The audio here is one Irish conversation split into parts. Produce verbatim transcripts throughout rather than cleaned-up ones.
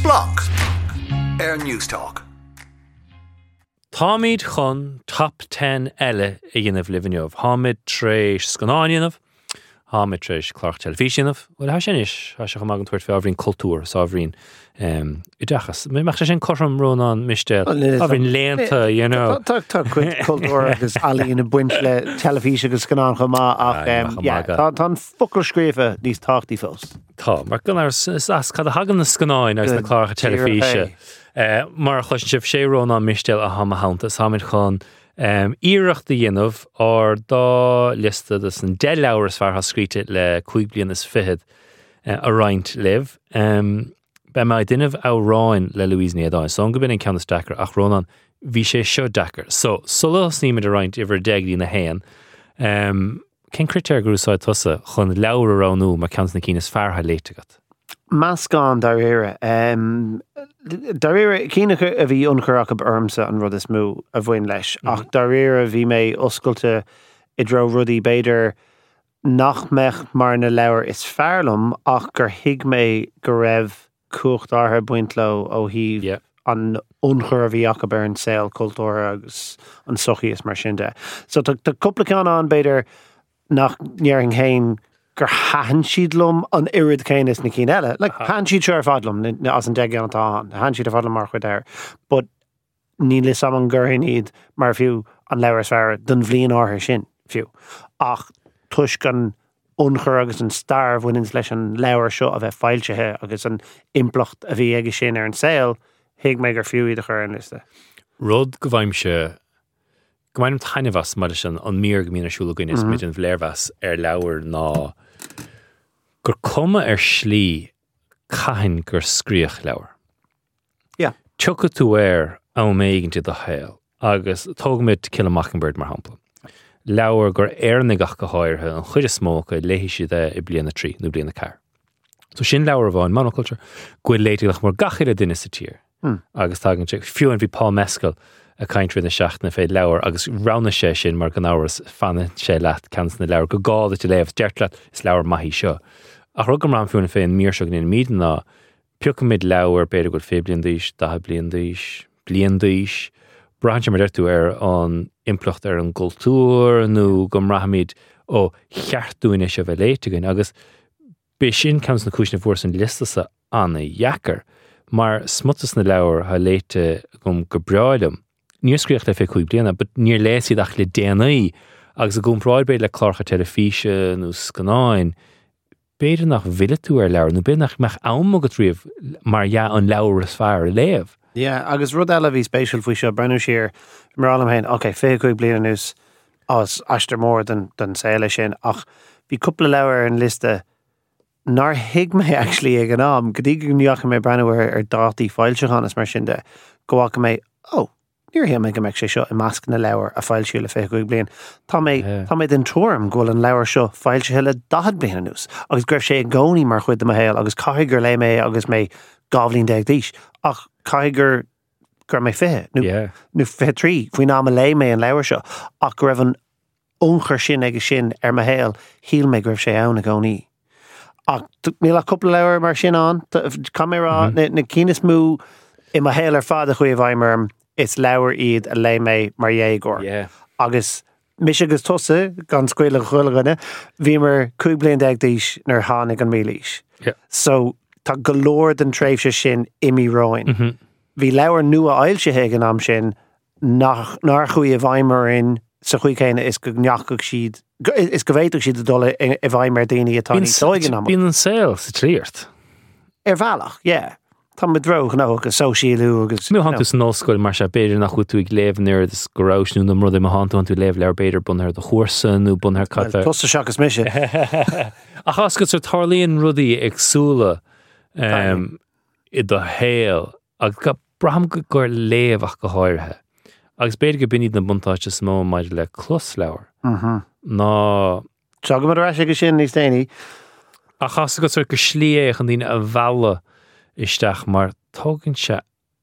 Flock Air News Talk. Táimid chun top ten eile i dhéanamh libhneamh. Táimid tréis scanáineanamh, táimid tréis clách telefísinamh. Well, how sin is, how sin chumag an tuairt fé ábhrín cultúr, so ábhrín um, i dachas. Mi meach sin corm rónán mistéil, ábhrín léanta, you know. Tá tá cuid cultúr agus alí ina buint le telefís agus scanán chumá ach um, yeah, tá tá focail scríofa níos táchtaí fós. Tá, mar gan ar as cad a hagan na scanáin agus na clách telefíse. Uh, mar chuis sib sé rónán mistéil a hama hánta, táimid chun um, íireachta dhéanamh ar dá lista dus an de leabhar is fear ha scríte le chuig bliain is fihid uh, a roint liv. Um, Be mai duineh áráin le Louise Néadáin, so an go bin an ceannas dachar ach rónán bhí sé seo dachar. So, solas níimiid a roint iver deagdí na héan. Um, Cén critéir gurúsáid tusa chun leabhar aránú mar ceannas na cínas feartha léitegat? Mascán dar éire. Um, dar éire, cíine a bhí unchurach ab ormsa an rud is mú a bhain leis. Mm-hmm. Ach dar éire bhí mé oscailte i dro rudí beidir nach mech mar na leabhar is fearlam ach gur hiig mé go raibh cuacht áthair buintló ó híomh yeah. an unchur a bhí ach ab ar an saoil cultúr agus an sochaí is mar sin de. So tá cúpla ceann an beidir nach nearing hain gur han siad lum an irid céinis na cín eile. Like, han siad seir fadlum as an deag an táhan. Han siad a fadlum mar chuid air. But ní le sam an gurhin iad mar fiú an leabhar fear don bhliain áthair sin fiú. Ach tuis gan unchur agus an starb bhainins leis an leabhar seo a bheith fáiltethe agus an implocht a bhí aige sin ar an saoil, hiag mé gur fiú iad a chur an liste. Rud go bhaimse go bhaim tainehas mar sin an mír go mína siúla gainis mit an bhléirhas ar leabhar ná gur cuma ar slí caitheann gur scríoch leabhar. Yeah. Tucha tú air am méigean tú do héal agus tógamid Kill a Mockingbird mar hampla. Leabhar gur airnig ach go háirthe an chuid is smó go léhí siad i bliana trí nó bliana car. So sin leabhar bháin monoculture gcuid léiteach mar gachir a duine sa tír. Mm. Agus tágann sé fiúin bhí Paul Mescal a caintrí na seachna féid leabhar agus rána sé sin mar gan áras fanna sé leat cans na leabhar go gáil te léamh deirtleat is leabhar maithí seo. A rugam rám fiúna féin mír seo in míad ná piocamid leabhar beidir go fé blian díis, da blian díis, blian díis. Braintse mar deirtú ar an implocht ar an cultúr nó go mrahamid ó cheartúine se bheith léitegain agus bé sin cans na cúis na bhór san listasa anna dhechar mar smutas na leabhar ha léite gom go breáilm. Níor scríocht le fé chuig bliana, but níor léisiad ach le D N A agus a gom breáilbeid le clárcha telefíse nó scanáin beidir nach bhile tú ar leabhar nó beidir nach meach am go tríomh mar ja an leabhar is fearr a léamh. Yeah, agus rud eile bhí spéisial faoi seo brenn siar mar anam hain, ok, fé chuig bliana nús as aistear mór den den saoile sin ach bhí cúpla leabhar an liste nar hiig mé actually ag an am go dtí go níocha mé brennhar ar dátaí fáilsechanas mar sin de gohacha mé ó níor hé mé go meid sé seo i measc na leabhar a fáilsiú le fé chuig blian. Tá mé tá mé den tuam ghfuil an leabhar seo fáilse le dahad bliana nús agus greibh sé ag gcónaí mar chuid am a héal agus caigur le mé agus mé gábhlín deag díis ach caigur gur mé fithe nó fé trí faoin ná le mé an leabhar seo ach go raibh an unchur sin ag sin ar ma héal híl mé greibh sé ann a gcónaí. Ach ní le cúpla leabhar mar sin an camera na cínas mú i ma héal ar fád a chuí bhaimar is leabhar iad a le mé mar dhégor. Agus mis agus tusa gan scuile chuilganne bhí mar cúig bliain deag díis nar tháinig an mílís. So tá golóir den tréimh se sin imi roin. Bhí leabhar nua ailse an am sin nach nar chuí a bhaimar in sa chuí chéine is go neachach siad is go bhéiteach siad a dul i bhaimar daoine atá ní sóigan am. Bíon an saoil sa tríart. Ar bhealach, yeah. Tá me droch nó agus sóisialú agus nu hantu san nóscoil mar se beidir nach chu tú ag léimhnéir is goráisnú na rud a hantu an tú léimh leir beidir bunthir do chósa nó bunthir caite. Plus seachas mise. A chascot ar tarlíonn rudaí agsúla um, i do héal agus go braham go gur léamhach go háirthe. Agus beidir go binad na buntáiste smó maidir le clus leabhar. Mhm. Ná Seaga mar ráise go sin níos déanaí. A chascot ar go slíéach an dtíine a bhela isteach mar tógann se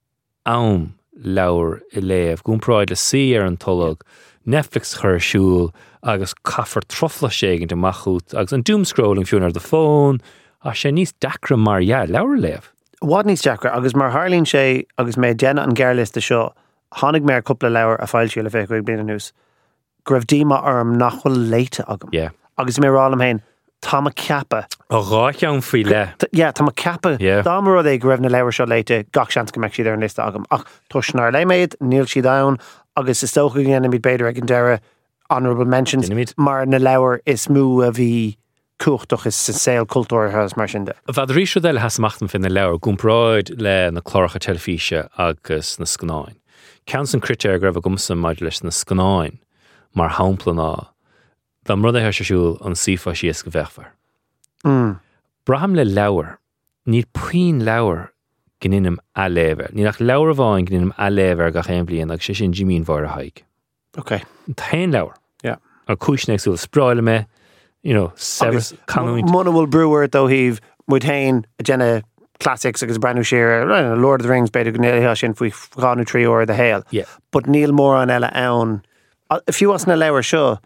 am leabhar i léamh gúnpráid le sí ar an tullag Netflix chur siúil agus caafar trofla ségan amach út agus an doomscrolling fiúnar de fón a sé níos dacra mar ja leabhar léamh. Wad níos deachar, agus mar Harlín sé agus mé déna an gearlis de seo, tháinig mé coppla leabhar a fáil siú le fé chuig bliana nús. Gribh díma arm nach bhfuil léite agam. Yeah. Agus mé rálam hain, tá ma ceapa. A ráith an faoi le. Yeah, tá ma ceapa. Yeah. Dá mar rud é go raibh na leabhar seo léite, gach seans go meic siad ar an lista agam. Ach, tuisnar le méid, níl si dain, agus is stocha gine míid beidir ag an deire honourable mentions, Dinimiid. mar na leabhar is mú a bhí cuachtoch is sa saoil cultúrtha mar sin de. Bhad rísio déile has machtan fin na leabhar gúmpráid le na chlóracha telefíse agus na scanáin. Ceann san crite ar greibh a gumsa maid leis na scanáin mar hampla ná. Dá mrud é siúil an sífa síos go bhechfar. Mm. Braham le leabhar, ní puin leabhar gninnim a léver. Ní nach leabhar bháin gninnim a léver gach éon bliain agus sé sin Jimín bhar a haig. Okay. Tain leabhar. Yeah. A cúisneag súil spráile me, you know, severs canúint. Monowil brewer though he've would hain a jenna classics agus brand new share Lord of the Rings beidir gnéile sin faoi Ganu Trí or the Hail. Yeah. But Neil Moore an ella own. If you wasn't a leabhar seo,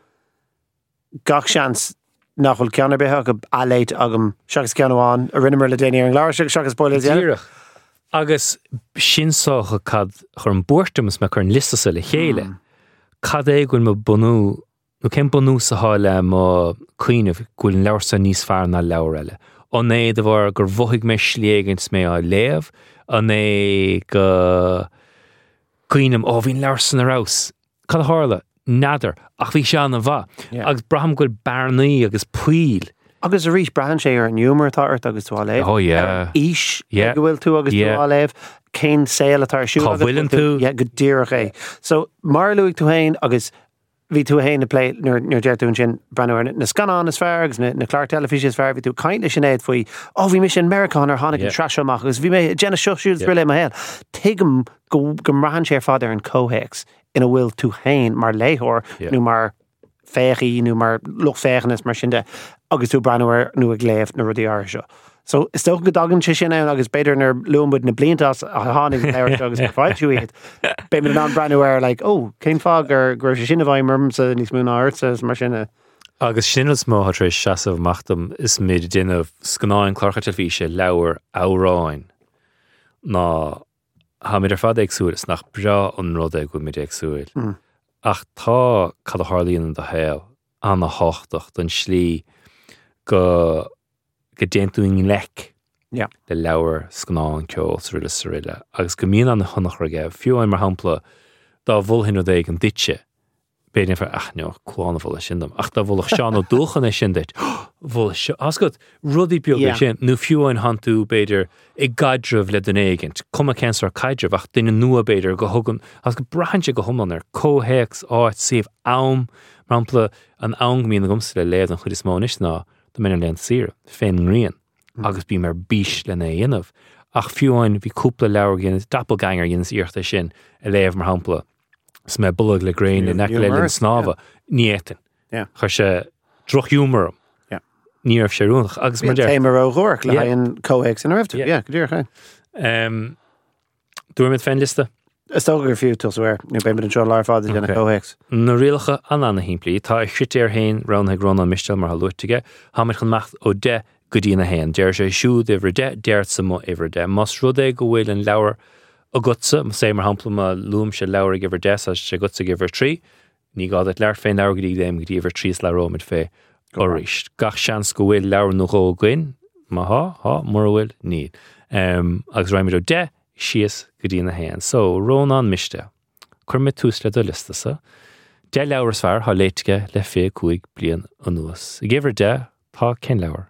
gach seans nachhfuil ceanna bethe go a léit agam seachas ceanháin a rinnemer le déine ar an gláir seachas spoilers yeah. Díreach. Agus sin sácha cad chur an búirtemas me chur an listasa le chéile. Mm. Cad é gúil me bunú, nó cén bunú sa háile má cuiineh gúil an leabhar sa níos fearr na leabhar eile. An é de bhar gur bhuaigh me sléigint mé a léamh, an é go cuiinem ó bhín leabhar san arás. Cad a hála, nádar, ach bhí seán a bha. Yeah. Agus braham gúil barnaí agus puil. Agus a rís brahan sé ar an humor atá ort agus tú a léh. Oh, yeah. Ís Yeah. go bhfuil tú agus Yeah. tú a léh. Cén saoil atá siú. Tá bhfuileann tú. Yeah, go díreach é. So, mar luigh tú hain agus bhí tú hain na play nuair deir tú sin breanúir na scanán is fearr agus na, na Clark Television is fearr bhí tú caiint leis sin éad faoi ó bhí mis sin Americán ar tháinig an trasheach agus bhí mé Jenna seo siúil brile ma héil. Tuigim go go mrahan sé ar fád ar an cóhéics ina bhfuil tú hain mar léithór Yeah. nó mar féchaí nó mar luchféchanas mar sin de agus tú breanúir nó a gléamh na rudí áir seo. So, is toch go dagan sé sin agus beidir nar luúmbud na bliantas a tháinig leabhar agus fáilú iad. Bé me an breanúir like, oh, cén fág ar gur sé sin a bhaim marm sa níos múna áirsa mar sinna. Agus sinnas mó hat rééis seaamh machtam is mid duineh scanáin chlárcha telefíse leabhar áráin ná ha mid ar fad agsúil nach bra an rud é go mid agsúil. Mm. Ach tá cad a Harlíonn do héil an na háchtach don slí go go déintúing lec Yeah. le leabhar scanáin ceol sa riile sa riile. Agus go míon an na chonach raige fiúin mar hampla dá bhfuil hin é an ditse. Béidir far ach no cláánna bhla sindam. Ach dá bhfuil seán ó dúchan é sin dit. Bhfuil se ascot rudí beag Yeah. sin nó fiúin hanú beidir ag gaidrih le den éigent. Cuma cénsar caidirh ach duine nua beidir go thugan as go brahanse go thuman ar cóhéics áit siomh am rampla an ang míon na gumsa le léad an chud is máis ná do mena leon sira féin rion. Agus bí mar bís le na dhéanamh. Ach fiúin bhí cúpla leabhar gin doppelganger gin íirta sin a léamh mar hampla. Sme bullag le grain le nec le Humor, snáva ní étain. Yeah. Chur sé droch humor. Yeah. Níor sé rúnach agus mar déir. Téimar ó ghorc le Yeah. haon cóhéics in raibh tú. Yeah. Yeah, go díreach é. Um, Dúir mit féin lista? Is tóga gur fiú tú swear, ní bé mit an seo láir fád in Okay. cóhéics. Na rialacha an anna himplí, tá chritéir hain ran ag ran an mistel mar halúirtige, ha mit chun macht ó de go dtíana hain. Déir sé siúd iwwer de, déirt sa mo iwwer de. Mas rud é go bhfuil an leabhar a gutsa, sé mar hampla ma lúm sé leabhar ag iwwer de, as sé gutsa ag iwwer trí, ní gád at leir féin leabhar go dtí déim go dtí iwwer trís le rómid fé orist. Gach seans go bhfuil leabhar nó gó gin, ma ha, ha, mar bhfuil ní. Um, agus raimid ó de, sias go dtíana hain. So, rón an miste. Chur mit tús le do lista sa. De leabhar sfar ha léitge le fé cuaig blian an nuas. Ag iwwer de, tá cén leabhar.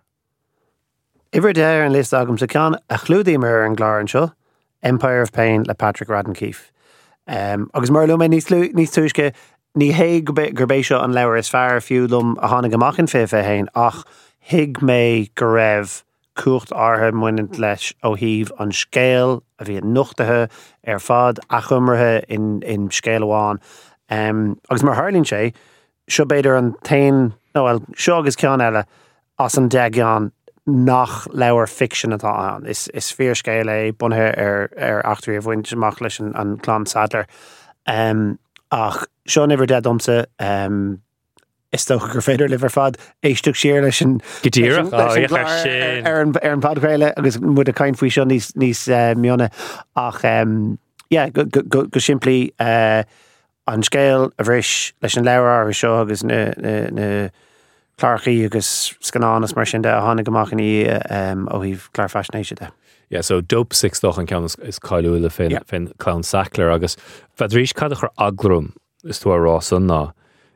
Iver de ar an list agam sa cean a chlúdaí mar an gláir an seo, Empire of Pain le Patrick Radden Keefe. Um, agus mar lumé níos lú- níos túisce, ní hé go bé- gur bééis seo an leabhar is fearr fiúlum a tháinig amach an fé fé hain, ach hiig mé go raibh cuacht áthe muinint leis ó híomh an scéal a bhí nuachtathe ar fad a chumrathe in, in scéal amháin. Um, agus mar Harlín sé, seo beidir an tain, no, well, seo agus cean eile as an de geán nach leabhar fiction atá an. Is, is fear scéal é bunthe ar, ar achtarí a bhaint amach leis an, an clán Sadler. Um, ach, seo niver de domsa, um, is sto gur féidir liver fad éisteach siar leis an Gidíreach, leis an oh, glár yeah, sin. ar an ar an padgréile agus mu a caiin faoi seo níos níos uh, mionna ach um, yeah, go, go, go, go simply uh, an scéal a bhris leis an leabhar ar seo agus na, na, na clarchaí agus scanánas mar sin de a tháinig amach í um, ó híh clar fascinaise de. Yeah, so dope six doch an count is, is Kyle fin Yeah. fin clown sackler agus fadrís cad chur agrum is tú rá san ná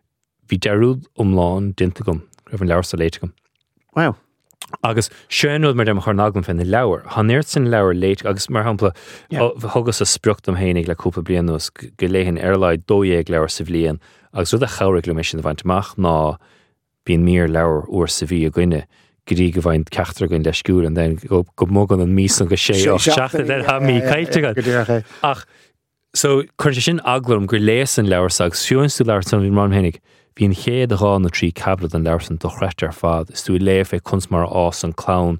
hí derúd umláin dintagum raibh an leabhar sa léitigum Wow. agus seanúd mar dem chu nágam fin na leabhar hanéirt sin leabhar léit agus mar hampla Yeah. thugus a sprucht am hénig le cúpla blianús go léhann airlaid dóéag leabhar sa bblion agus rud a chairigh le mission a bhaintach ná bíon mír leabhar uair sa bhí a gcuine grí go bhaint ceachtar gon leisciúr an den go go mógan an mís an go sé ó seachta den ha mí caiite ach so chuir sin aglam gur léas an leabhar sag siúinstú leabhar san bhín ran hénig bhíon chéad a gá na trí cablad an leabhar san do chreite ar fad is tú léh é cunsmar ás an clown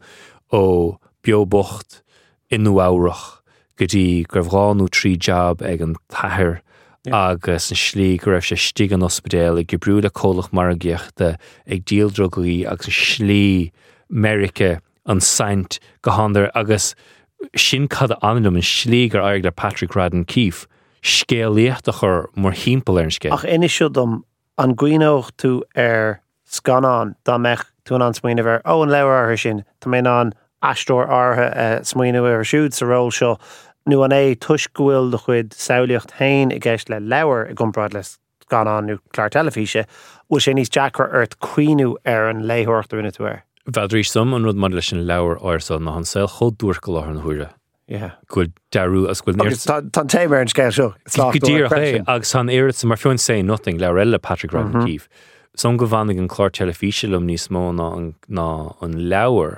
ó beobocht inú áireach go dtí gur bhráú trí jab ag an tathir agus an slí go raibh sé stig an ospidéal ag go brúd a cólach mar a gceachta ag díaldrogaí agus an slí America an Saint go hándar agus sin cad anadum an slí gur airg le Patrick Radden Keefe scéalaíocht a chur mar hímpel ar an scéal. Ach inis siúdum an gcuinóch tú ar scanán dá mech tú an smaoine bhar ó an leabhar ar sin tá mé an astóir áthe uh, smaoine ar siúd sa ról seo nu an é tuis gohfuil de chuid saoíocht hain i gceist le leabhar i gcompráid le scanán nu clár telefíse bhfuil sé níos deachar airt cuiinú ar an léthirt rinne tú ar. Bheadrís som an rud mar leis an leabhar áirsan na an saoil chud dúir go láthar an thuaire. Yeah. Gúil dearú as gúil Agus tá tá téimar an scéil seo. Godíir é agus an éirid sa mar fiún sé nothing le eile Patrick Radden Keefe. Som go bhannig an chlár telefísilum níos mó ná an ná an leabhar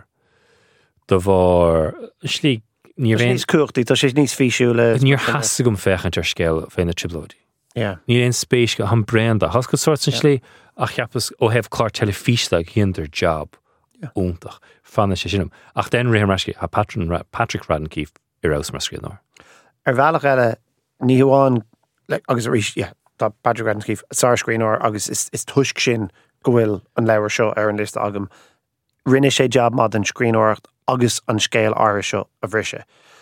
do bhar slí níor Tá níos cuachtaí tá sé níos físiúla. níor hasasa gom fechant ar scéil féin na triblóidí. Yeah. Ní éon spéis go an brenda has go sort san slí a cheappas ó hebh chlár telefísla hinder job úntach fanna sé sinnom ach den réir meisci a Patron Patrick Radden Keefe ar aus mar scríbhneoir. Ar bhealach eile ní hamháin le agus a rís yeah, tá Patrick Radden Keefe sár scríbhneoir agus is is tuisc sin go bhfuil an leabhar seo ar an list agam. Rinne sé job mad an scríbhneoireacht agus an scéal áire seo a bhrise.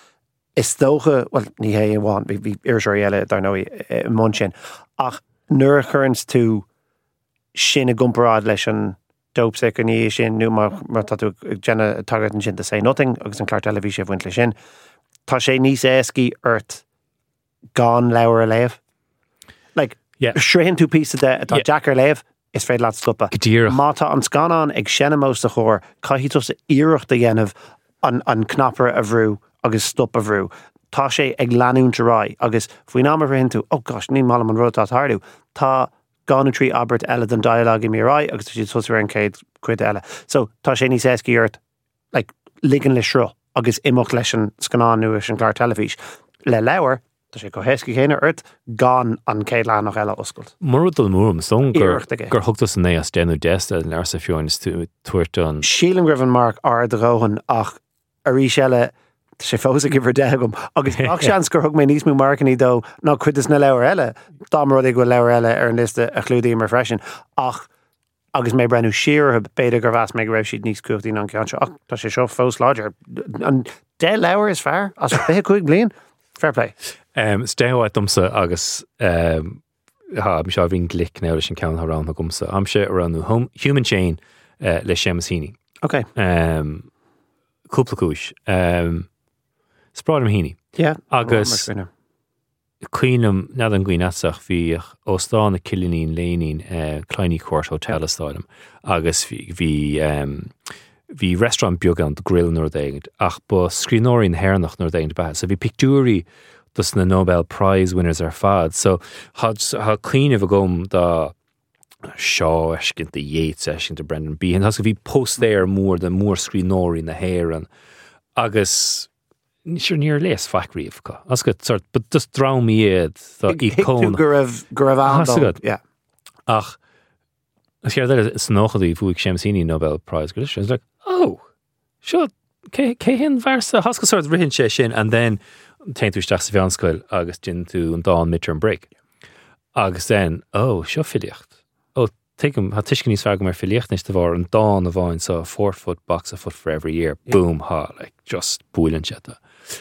Is dócha well ní hé bháin bhí bhí iriseirí eile dar nó i món sin ach nuair a chuirns tú sin a gumparráid leis an dope sick an ní sin nu mar mar tá tú gena tagad an sin to say nothing agus an clár telefíse bhaint le sin. Tá sé níos éascí airt gan leabhar a léamh. Like, Yeah. sréhann tú písa de atá Yeah. Jackar léamh is féad leat scuppa. Godíreach. Má tá an scanán ag senamós a chóir caithí tú sa iirecht a dhéanamh an, an knapper a bhrú agus stop a bhrú. Tá sé ag leanúnta rá agus faoin ná mar bhíonn tú, oh gosh, ní mála an rud tá thardú. Tá gan trí Albert eile den dialogue i mí rá agus tú tus ar an céad cuid eile. So tá sé níos éascí airt like, ligan le sro agus imach leis an scanán nu an clár telefís. Le leabhar tá sé go héasci chéine airt gan an céad lean nach eile oscailt. Mórúdal múm son gur Iirecht aige. gur thugtas an éas déanú déasta an leir sa fiúin is tuairt an Sílan gribh an mark ar de rohan ach a rí seile sé fós a gibhar degum agus ach seans gur thug mé níos mú marcaní dó ná chuidas na leabhar eile dá mar ag go leabhar eile ar an liste a chlúdaí mar freisin ach agus mé brenn siar beidir gur bheas mé raibh siad níos cuachtaí an ceanse ach tá sé seo fós láidir an de leabhar is fearr as fé chuig blion fair play. Um, Stéhhaid domsa agus um, ha, am seo bhín glic ná leis an ceann thrán na gomsa. Am sé ar anú home, Human Chain uh, le Seamus Heaney. Okay. Um, Cúpla cúis. Um, Spráid am Heaney. Yeah. Agus cuiinm nad an gcuoineach bhí óstán na Killinín lénín uh, Clyney Court Hotel astáidm agus bhí um, hí restaurant beag an grill nóir daingid ach ba scríbhneoirí hairnach nóir daingid be. So bhí pictúrí dus na Nobel Prize winners ar fad. So had ha clean of a gum da Shaw eskint the Yates eskint the Brendan Behan has go bhí post there more than more scríbhneoirí na hair and agus sure near less factory go. As go sort but just draw me it the icon. Gur raibh gur raibh an yeah. Ach as here that is nóchadí bhuaigh Seamus Heaney Nobel Prize go. It's like oh sure cé hin versa has go sort of rihin sé sin and then teint úisteach sa bheanscoil agus gin tú an dá midterm break. Agus then, oh, seo filiocht. Oh, take him, ha tiiscin níos fearr go mar filiochtnis de bhar an dán a bhain, so a four foot box a foot for every year. Yeah. Boom, ha, like, just búilen seta.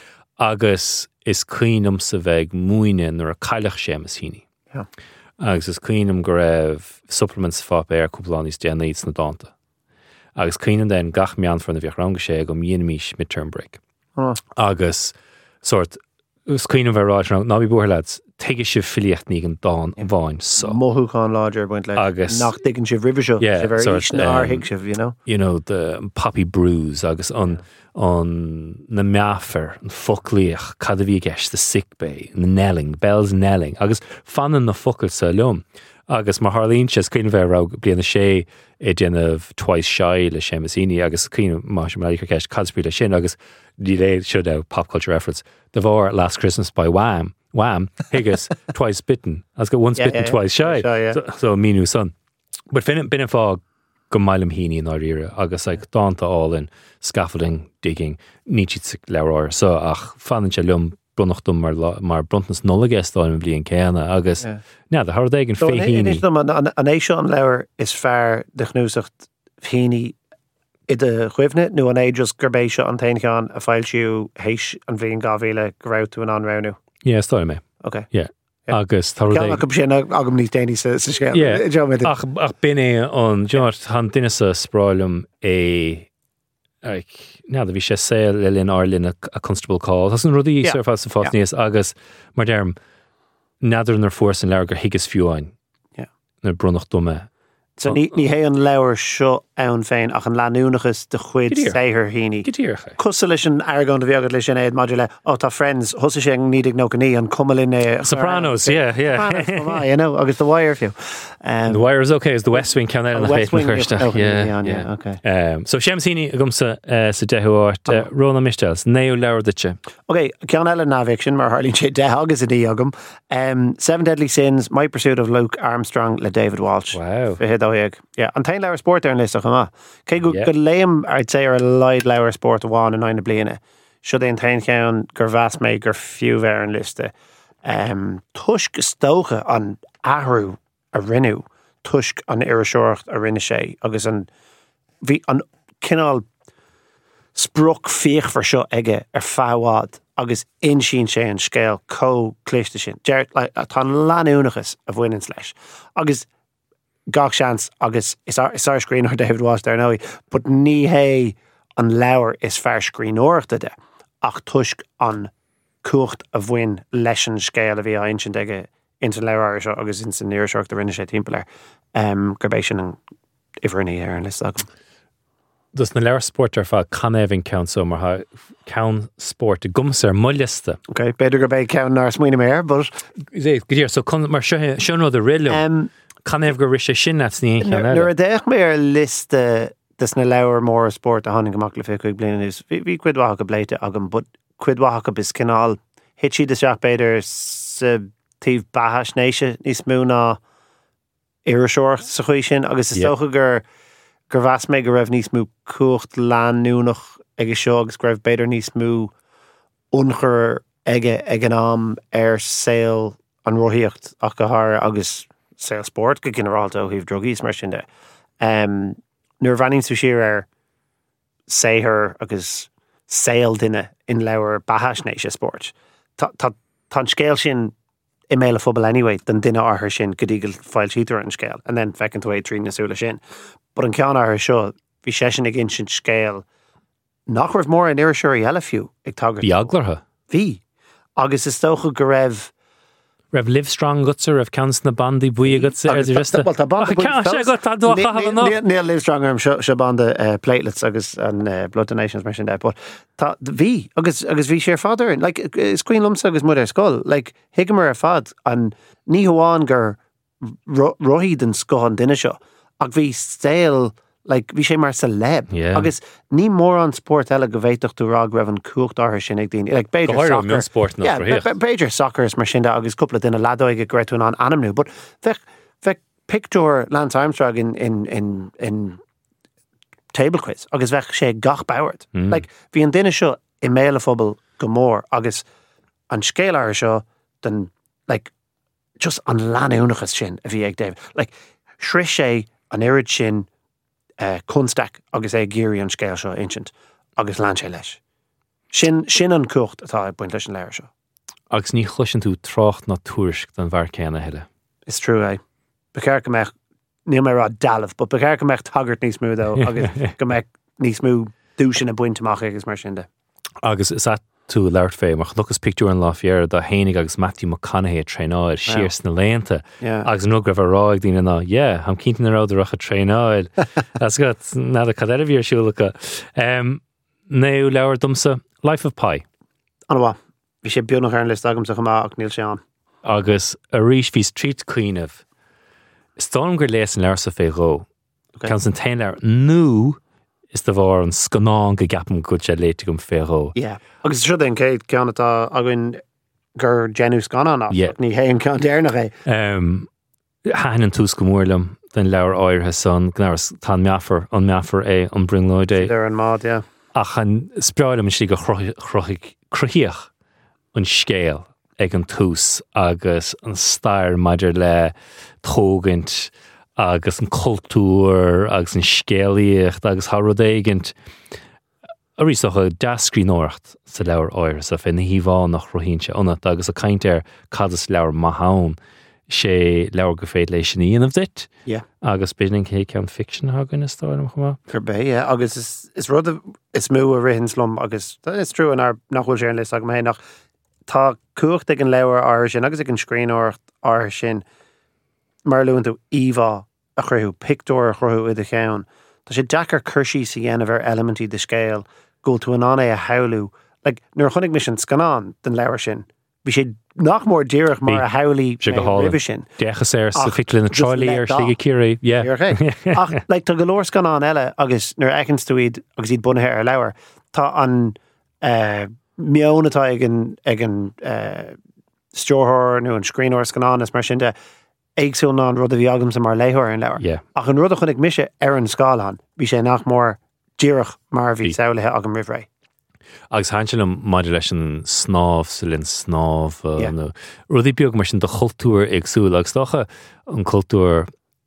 Agus is cuinnum sa bheith muoine nor a cailech sémas híní. Yeah. Agus is cuinnum go raibh supplements fap ar cúpláníos déanaíos na dánta. Agus cuinnum den gach meán for na bheith ranga sé go míon míis midterm break. Oh. Agus sort is cuinnum bheith ráid ná bhí buair lads teige sibh filiocht ní an dán an bhain so. Mothúcháin láidir buint le agus nach diggin sibh ribh seo. Yeah, very sort, snar um, hiig sibh, you know. You know, the poppy brews agus on on na meaffer an foclíoch cad a bhí gceist the sick bay na nelling bells nelling agus fanan na focail sa lum agus mar Harlín sé cuinnum bheith rá bliana sé é déanamh twice shy le sémasíní agus cuinnum mar sem America ceist cadsprí le sin agus dí réad siúd á pop culture reference the bhar Last Christmas by Wham Wham higus twice bitten as got once Yeah, bitten yeah, twice shy shy, yeah. so, so míú son but fin bin fá go mailim híní in áíire agus like dáanta all in scaffolding digging ní siad leir so ach fanan se lum brunachtum mar mar bruntnas nolla gestáin blion céanna agus ne de har igen So fé in híní is an an éisio an leir is fearr de gnúsacht híní i de chuimhne nó an é just gurbéisio an tainán a fáil siú héis an bhíon gáhíle goráú an anráú. yeah stoil me Okay. yeah agus tar Ceann go sin agam níos déine sa sa scéal. yeah Jo, mit- ach ach bin é an George han duine sa spráilum é like now the bhí sé saoil le linn Ireland a, a constable call has an rudí Yeah. sur fast fast níos agus mar derm nadar nar force an leir gur higus fiúin Yeah. na brunach dumme So ní ní hé an leabhar seo ann féin ach an leanúnachas de chuid Gidír. séthir híní. Gitíircha Cusa leis an airgán de bheagad leis sin éad maidir le ó tá friends thosa sé nídig nó ní an cumalin é Sopranos yeah yeah you know agus the wire fiú. Um, The Wire is okay as the West Wing count out in the West Wing, first okay, yeah, yeah, yeah. yeah, okay. Um, so Shamsini agumsa uh, sa dehuart uh, Rona Mistels neo lewer ditche Okay, cean eile návic sin mar Harlín sé de agus a dí agam. Um, Seven Deadly Sins, My Pursuit of Luke Armstrong le David Walsh. Wow. Fi hid óhéag. Yeah, an tain leabhar sport ar an list ma. Cé go Yeah. go léim I'd say ar a leid leabhar sport a bháin in aine bliana. Siúd é an tain ceann gur bheas méid gur fiú bheith an liste. Um, tuisc stócha an ahrú a rinú. Tuisc an iriseoireacht a rinne sé. Agus an bhí an cinál spruch fíoch for seo aige ar fáhád agus insín sé an scéal có cléiste sin. Deir like, tá leanúnachas a bhhainins leis. Agus gach seans agus is ar is ar screen or David Walsh there now, but ní hé an leabhar is fearr screen orachta de ach tuisc an cuacht a bhain leis an scéal a bhí a insin aige in san leabhar seo agus in san níorseocht a rinne sé timpelir um, gurbéis sin an ifrinní ar an list agam. Dus na lewer sport ar fa canevin count so mar ha count sport gumser mulliste Okay, beidir gur bé ceann nar smuoine mé, but Gidir so con mar seo the rilu um, canev go rishe sin nats ní Nuair a déich mé ar liste dus na leabhar mór sport a tháinig amach le fé chuig bliana is bhí cuidmhacha go bléite agam, but cuidmhacha is cinál hit siad isteach beidir sa tíomh bathas néise níos mú ná iriseoireacht sa chuí sin agus is Yeah. tócha gur gur bheas mé go raibh níos mú cuacht leanúnach ag seo agus go raibh beidir níos mú unchar aige ag an am ar saoil an roithíocht ach go thar agus saoil sport go generalta ó híomh drugís mar sin de. Um, nuair bhainnig tú siar ar saothar agus saoil duine in leabhar bathasnéise sport. Tá tá- tá an scéal sin i méle fphobal anyway den duine áthair sin go dígal fáil sítar an scéal and then fecinn tú é trí nasúla sin. But an ceann áthair seo bhí sé sin ag in sin scéal nach raibh mór an iriseoirí eile fiú ag tagart. Biaglarha Bhí. Agus is tócha go raibh Rev Livestrong gutser of counts na bandi buia gutser er just Well, tá banda Ach, sé go tá dó cha no Níl Livestrong arm se banda uh, platelets agus an uh, blood donations mar sin de, but tá bhí agus agus bhí sé fáidir like scuin lumsa agus mud ar scoil like higamar ar fad an ní hamháin gur ro- roií den scohan duine seo ach bhí stéil like bhí sé mar sa leb Yeah. agus ní mór an sport eile go bhéitocht tú rá raibh an cuacht áthair sin ag daoine like beidir Go háir soccer. mill sport nach Yeah, for hich. be- be- Beidir soccer is mar sin de agus cúpla duine ladóige greitún an animnú, but fech fech picture Lance Armstrong in in in in table quiz agus bheith sé gach bauert. Mm. Like bhí an duine seo i méle fphobal go mór agus an scéal air seo den like just an leanúnachas sin a bhí ag David. Like shris sé an irid sin uh, kunstach agus é géirí an scéil seo ancient agus lan sé leis. Sin sin an cucht atá ag buint leis an léir seo. Agus ní chluisin tú trocht na túrisc den bhar céanna heile. Is true, é. Becer go meach, níl mé rá dalamh, but becer go meach tagart níos mú dó, agus go meach níos mú dúsin a buint amach agus mar sin de. Agus is that tú leirt fé, mar luchas picú an láfiar da hénig agus Matthew McConaughey trénáid siars na léanta. Yeah. Agus nó gribh ráig dína ná, yeah, ham cínta na rád a trénáid. That's got na a cadéir siúlacha. Um, Neu leabhar dumsa, Life of Pi. An bhá, bhí sé beúnach ar an list agam sa chumá ach níl sé an. Agus a ríis bhís tríd cuiineh. Stám gur léas an leir sa fé ró. Can san tain leir nú is de bhar an scanán go gapam go sé léite gom fé ró. Yeah. Agus siú den céid ceann atá agan gur genú scanán ach, Yeah. ní hé an ceann déirnach é. Um, Háan an tús go mórlam den leabhar áirthe san gnáras tá meafar an meafar é an bringlóid é. There an mod, yeah. Ach an spráidam sí go chrochiíoch an scéal ag an tús agus an stair maidir le tógant agus an cultúr agus an scéalaíocht agus tharrad éigent a rís a dascrí nóirt sa leabhar áir sa fé na híomháin nach chrochínse anat agus a caintear cadas leabhar maithán sé leabhar go féad leis sin íanamh dit Yeah. agus beidir cé ceann fiction hagan is stáilm chumá. Gur bé, yeah. Agus is, is rud a, is mú a rihin slum agus it's true an ar nachhfuil sé an list agam hé nach tá cuacht ag an leabhar áir sin agus ag an scríóirt áir sin mar luúin tú íomhá a chruthú, pictúir a chruthú i de cheann. Tá sé dachar chuirsí sa dhéanamh ar elementí de scéal go tú an an é a haulú. Like, nuair chunig mis an scanán den leabhar sin, bhí sé nach mór díireach mar a haulaí sé go hála. ribh sin. Dechas ar sa Ach, ficlin na just troilí let ar that. slí curaí, yeah. You're okay. Ach, like, tá go leor scanán eile agus nuair ecins tú iad agus iad bunathe ar leabhar, tá an uh, meonatá ag an, ag an uh, stórthóir nó an scríóir scanán is mar sin de éagsúil ná an rud a bhí agam sa mar léthóir an leabhar. Yeah. Ach an rud a chunig mise ar an scáilán, bhí sé nach mór díireach mar bhí saolathe agam ribhré. Agus háin am maidir leis an snáb sa linn snáb Yeah. nó rudí beag mar sin de cultúr agsúil agus stocha an cultúr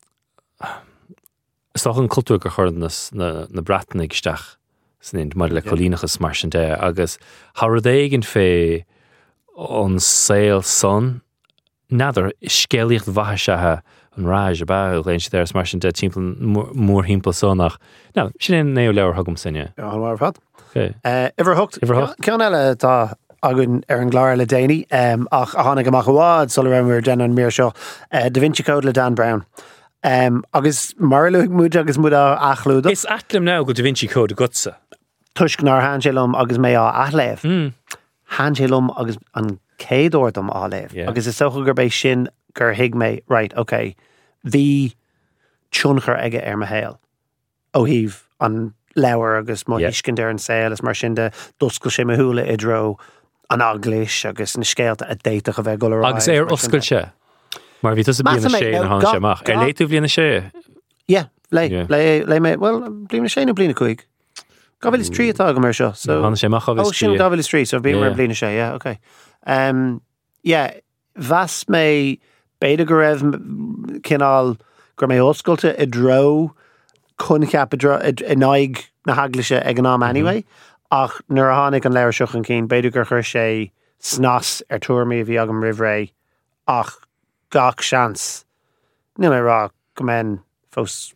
stocha an cultúr go chuir na, na, na bratainnig isteach san int maidir le cholínachas mar sin de agus tharrad éigin fé an saoil son nadidir scéalaíocht bhaithe an ráis a bail léon si ar mar sin de timppla mór himppla sonach. Ná, sin é néo leabhar thugam sinne. Yeah, an war fad. Okay. Uh, Iver hocht. Iver hocht. Ceann eile tá agan ar an gláir le déine um, ach a tháinig amach bhád sul raibh mar den an mír seo uh, Da Vinci Code le Dan Brown. Um, agus mar luigh múid agus múid a achlúda. Is atlim ná go Da Vinci Code a gutsa. Tuisc nar hansélumm agus mé á athléh. Mm. Hansélumm agus an céadúirtam áléh. Yeah. Agus is socha gur bééis sin gur hiig mé, right, okay, bhí tionchar aige ar ma héal. Ó híh an leabhar agus má Yeah. iscin ar an saoil is mar sin de duscail sé mathúla i dro an aglis agus na scéalta a déiteach a bheith go le Agus é ar oscail se. Mar bhí tus a bliana Massam sé é, na no, háin ga- séach. ga- É léitú bliana sé. Yeah, lei, Yeah. lei, lei mé, well, blina sé na blina cuig. Gabhfuil is trí atá go mar seo. So, Hána sé macha oh, sin Gabhfuil is trí, so bhí mar Yeah. blina sé, yeah, okay. Um, yeah, bheas mé beidir go raibh m- cinál gur mé oscailte i dro chun ceap i dro- i i naig na haglise ag an am anyway, ach nuair a tháinig an leir seach an cín, beidir gur chuir sé snas ar tuairmí a bhí agam rihré ach gach seans. Ní mé rá go men fós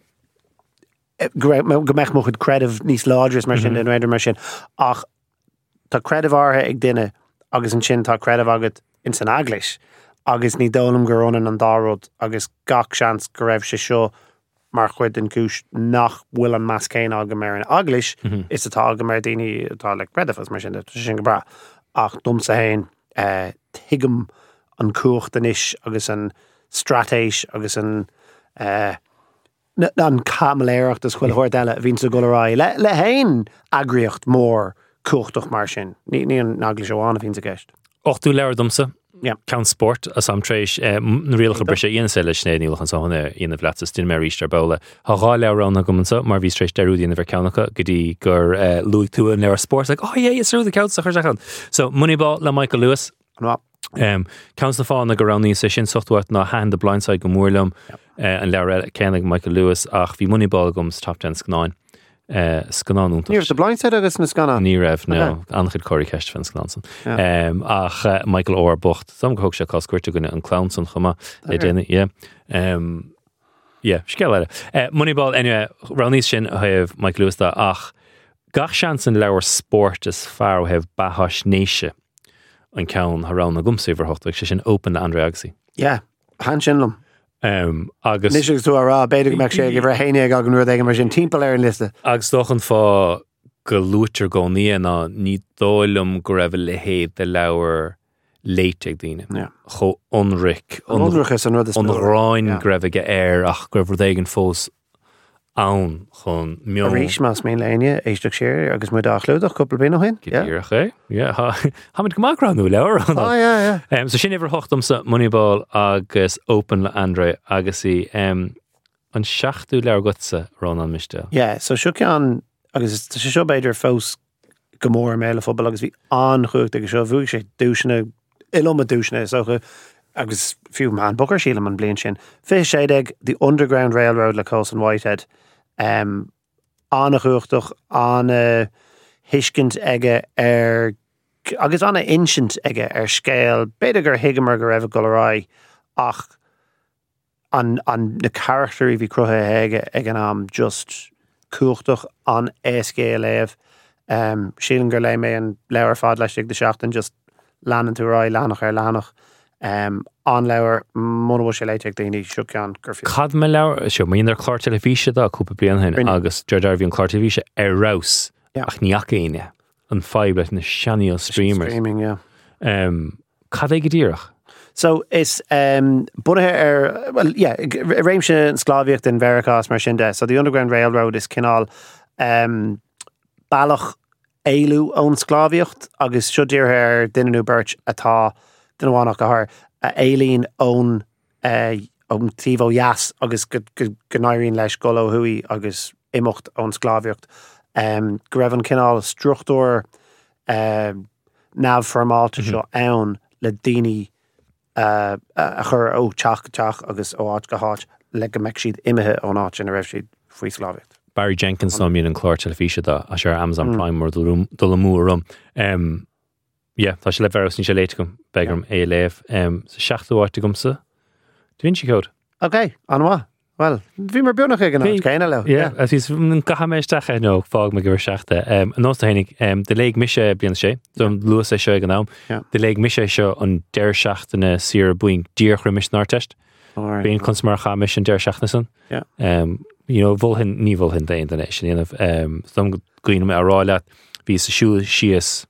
go meach mo chud credibh níos láidris mar sin den réidir mar sin ach tá credibh áthe ag duine agus an sin tá credibh agat in san aglis agus ní dólam gur rónan an dáród agus gach seans go raibh sé seo mar chuid den cúis nach bhfuil an meas céin agam mar an aglis is atá agam mar daoine atá le credibh as mar sin de sin go bra ach dom sa hain uh, tuigim an cuacht den isis agus an stratéis agus an uh, n- an camléireacht is chuil thuir eile a bhín sa go rá le, le hain agriocht mór cuachtach mar sin ní, ní an aglis óháin a bhín sa gceist. Ochtú leir dumsa. Yeah. Count sport as am trééis na rialcha brise íon se le snéíach an sána íana bhlatas tin mar ríiste bela. Tá gá leránna gomansa mar bhí trééis deúdíonna bhar ceannacha go dtí gur luigh tú an leir sport like, oh yeah, it's really the count a chuirteachchan. So Moneyball le Michael Lewis. No. Um, Counts na fáin na go raní sé sin sochthaart ná hand the blindside go mórlam yep. uh, an leir Kennig Michael Lewis ach bhí Moneyball gums top ten scanáin uh, scanáin únta. Níor the blindside agus na scanáin? Ní raibh, no. Okay. Anchid Corey ceist fan scanáin. Yeah. Um, ach uh, Michael Orr bocht. Sam go thug sé cos cuirte gona an clown san chuma. Le déine, yeah. Um, yeah, scéil leire. Uh, Moneyball, anyway, raní sin a haibh Michael Lewis da ach gach seans an leir sport is far haibh bahas néise. An ceann harán na gumsaíomhar hocht sé sin open na Andre Agassi. Yeah, han sinlam. Um, agus... Níos tú a rá, beidir meach sé go bhar héine ag agan ruaid ag mar sin timppla ar an liste. Agus dochan fá go lútear go ní ná ní dóilm go raibh le héad de leabhar léite ag daoine. Yeah. Cho onric. Onric is an rud is an ráin yeah. Greibh ag air ach go raibh éigen fós ann chun mion. A rís más mé leine éisteach séir agus mu dachlúdach cúpla bliana hin. Gidíirech é? Yeah, ha muid go macranú leabhar. Oh, yeah, yeah. Um, so sin éidir hochtam sa Moneyball agus Open le Andre Agassi. Um, an seachtú leabhar gutsa Ronan Mistel. Yeah, so siú ceann agus sé seo beidir fós go mór méile fóbal agus bhí anchucht agus seo bhuaigh sé dúisina ilom a dúisina so go agus fiú man Booker sílam an blian sin. Fé séad ag the Underground Railroad le Colson Whitehead. Um, anna chuchtach, anna hiiscint aige ar agus anna insint aige ar scéal beidir gur higamar go raibh go rá ach an, an na character bhí crutha aige ag an am just cuachtach an é scéal léamh um, sílan gur le mé an leabhar fad leis ag de seachtain just leanan tú rá leanach ar leanach um, an leabhar muna sé leite ag daoine seo ceann gur fiú. Cad me leabhar seo maíonar clár telefíse dá cúpa blian hin agus George bhí an clár telefíse ar rás yeah. ach níach aine an fáib leis na seanial streamers. Streaming, yeah. Um, cad é go díreach? So is um, bunathe ar, well, yeah, réimse an sclávíocht in Veracast mar sin de. So the Underground Railroad is cinál um, bailach éilú ón sclávíocht agus seo dír ar duine beirt atá den bhánach go thar a éilín ón uh, ón tíomh jas agus go gnáirín leis goló thuí agus imimecht ón sclávíocht. Um, go raibh an cinál struchtúir uh, nav formáilte seo ann le daoine Uh, a chur ó teach teach agus ó áit go háit le go meic siad imethe ón áit in a raibh siad faoi sclávíocht. Barry Jenkins ná míon an clár telefíse dá a sé Amazon Prime mar dul mú rum. Um, yeah, tá sé le bheras ní sé léite gom begram é léamh. Um, sa seachtú áite gomsa? Da Vinci Code. Ok, an bhá. Well, bhí mar beúnach ag an áit céine le. Yeah, as is an gahameisteach é nó fág me gur seachta. Um, an nósta hénig, um, de léig mise blian sé, dom luas é seo ag an nám. Yeah. De léig mise seo an deir seachtainna sir buin díorchra mis nárteist. Bíon consumar cha mis an deir seachna san. Yeah. Um, you know, bhulhin, ní bhulhin da internet sin inamh. Um, dom gúin me a ráile, bhí sa siú síos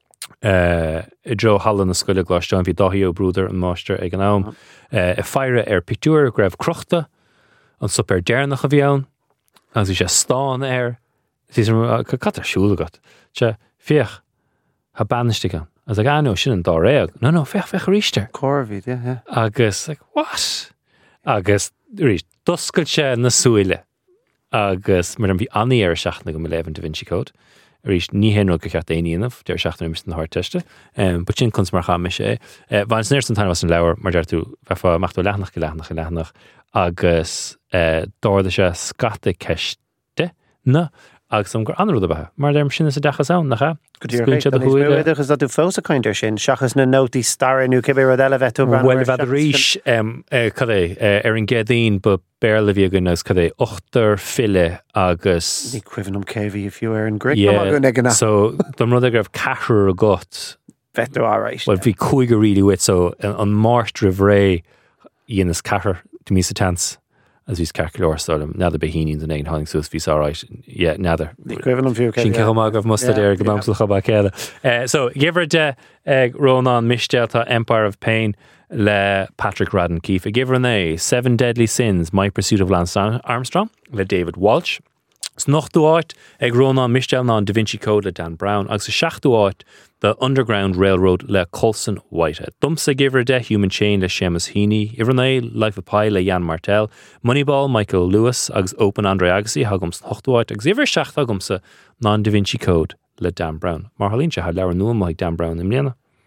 uh, i dro hallan na scoile gláisteán, bhí dahí ó brúdar an máiste ag an nám. Uh, I feire ar pictúr greibh crochta, an super déirnach a bhí ann, agus bhí sé stáin air, is cat ar siúla gat. Se fioch, ha banistigh an. As ag anú sin an dá réag. No, no, fech fech ríiste. Corvid, yeah, yeah. Agus, like, what? Agus, ríist, doscail sé na súile. Agus, mar an bhí aní ar seachna go eleven Da Vinci Code. Ríist, ní henú go cheart aoníanamh, deir seachna mis an háirteiste. Um, but sin cons mar cha me sé. Uh, Bhain san san taine was an leabhar, mar deir tú, bheitfa machtú leathnach go leathnach go leathnach. Agus uh, dáda sé scata ceiste na agus am gur anrúda bethe. Mar derm sin is a dechas ann nach cha? Scúinte a chuide. Agus dat tú fós a caintir sin, seachas na nótaí starinú cibé rud eile bheitú bran. Well, bheith a ríis, um, uh, cadé, uh, ar an gedín, ba béirla bhí agan agus cadé, ochtar fille agus... Ní cuivanum céhí if you are in Greek. Yeah, so dom rud ag raibh cachar a got. Bheitú áráis. Well, bhí cúig a ríli wit, so an máist rih ré íonas cachar to mí sa tans. As vís carclór stolum, nada behínín den ein háning sus vís áráis. Yeah, nada. Ní cuivanum fiú céhí. Sin cecha mágah mustad ar go bamsúil chaba céile. So, giver de ag Ronan Mistel tá Empire of Pain le Patrick Radden Keefe. Giver an é Seven Deadly Sins, My Pursuit of Lance Armstrong le David Walsh. Snochtú áit ag Ronan Mistel ná Da Vinci Code le Dan Brown, agus seachtú áit The Underground Railroad le Colson Whitehead. Dumsa giver de Human Chain le Seamus Heaney, Ivernay Life of Pi le Jan Martel, Moneyball Michael Lewis, agus Open Andre Agassi, hagums snochtú áit, agus iver seacht hagumsa ná Da Vinci Code le Dan Brown. Mar halín se ha lewer nuam ag Dan Brown im léana.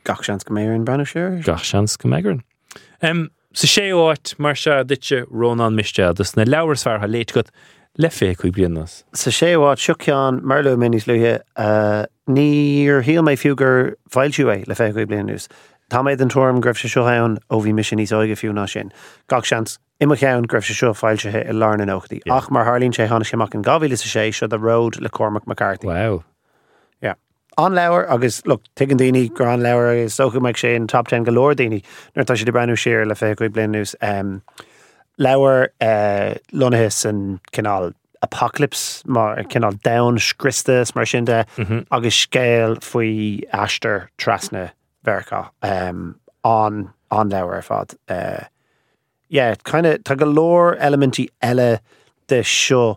Gach seans go méir an brenn séir. Gach seans go megran. Um, sa sé áit mar se ditse Rónán miste dus na leabharsfear ha léit got le fé chuig blianas. Sa sé bhád siúceán marlú minis luthe uh, níor híal mé fiúgur bhailtiú é le fé chuig blianús. Tá méid an tuam greibh se seo ann ó bhí mis níos oige fiú ná sin. Gach seans imime cheann greibh se seo fáiltethe i lár na nóchtaí. Yeah. Ach mar Harlín sé tháinig séach an gavíle sa sé seo the road le Cormac McCarthy. Wow. Yeah. An leabhar agus look tuigean daoine gur an leabhar is socha meid sé in top ten galóir daoine nuair tá sé de brenn séir le fé chuig blianús. Um, leabhar uh, lonathe san cinál apocalypse mar cinál down scristas mar sin de Mhm. agus scéal faoi aistear trasna vercha um, an an leabhar ar fad. Uh, yeah, kind of tá go leor elementí eile de seo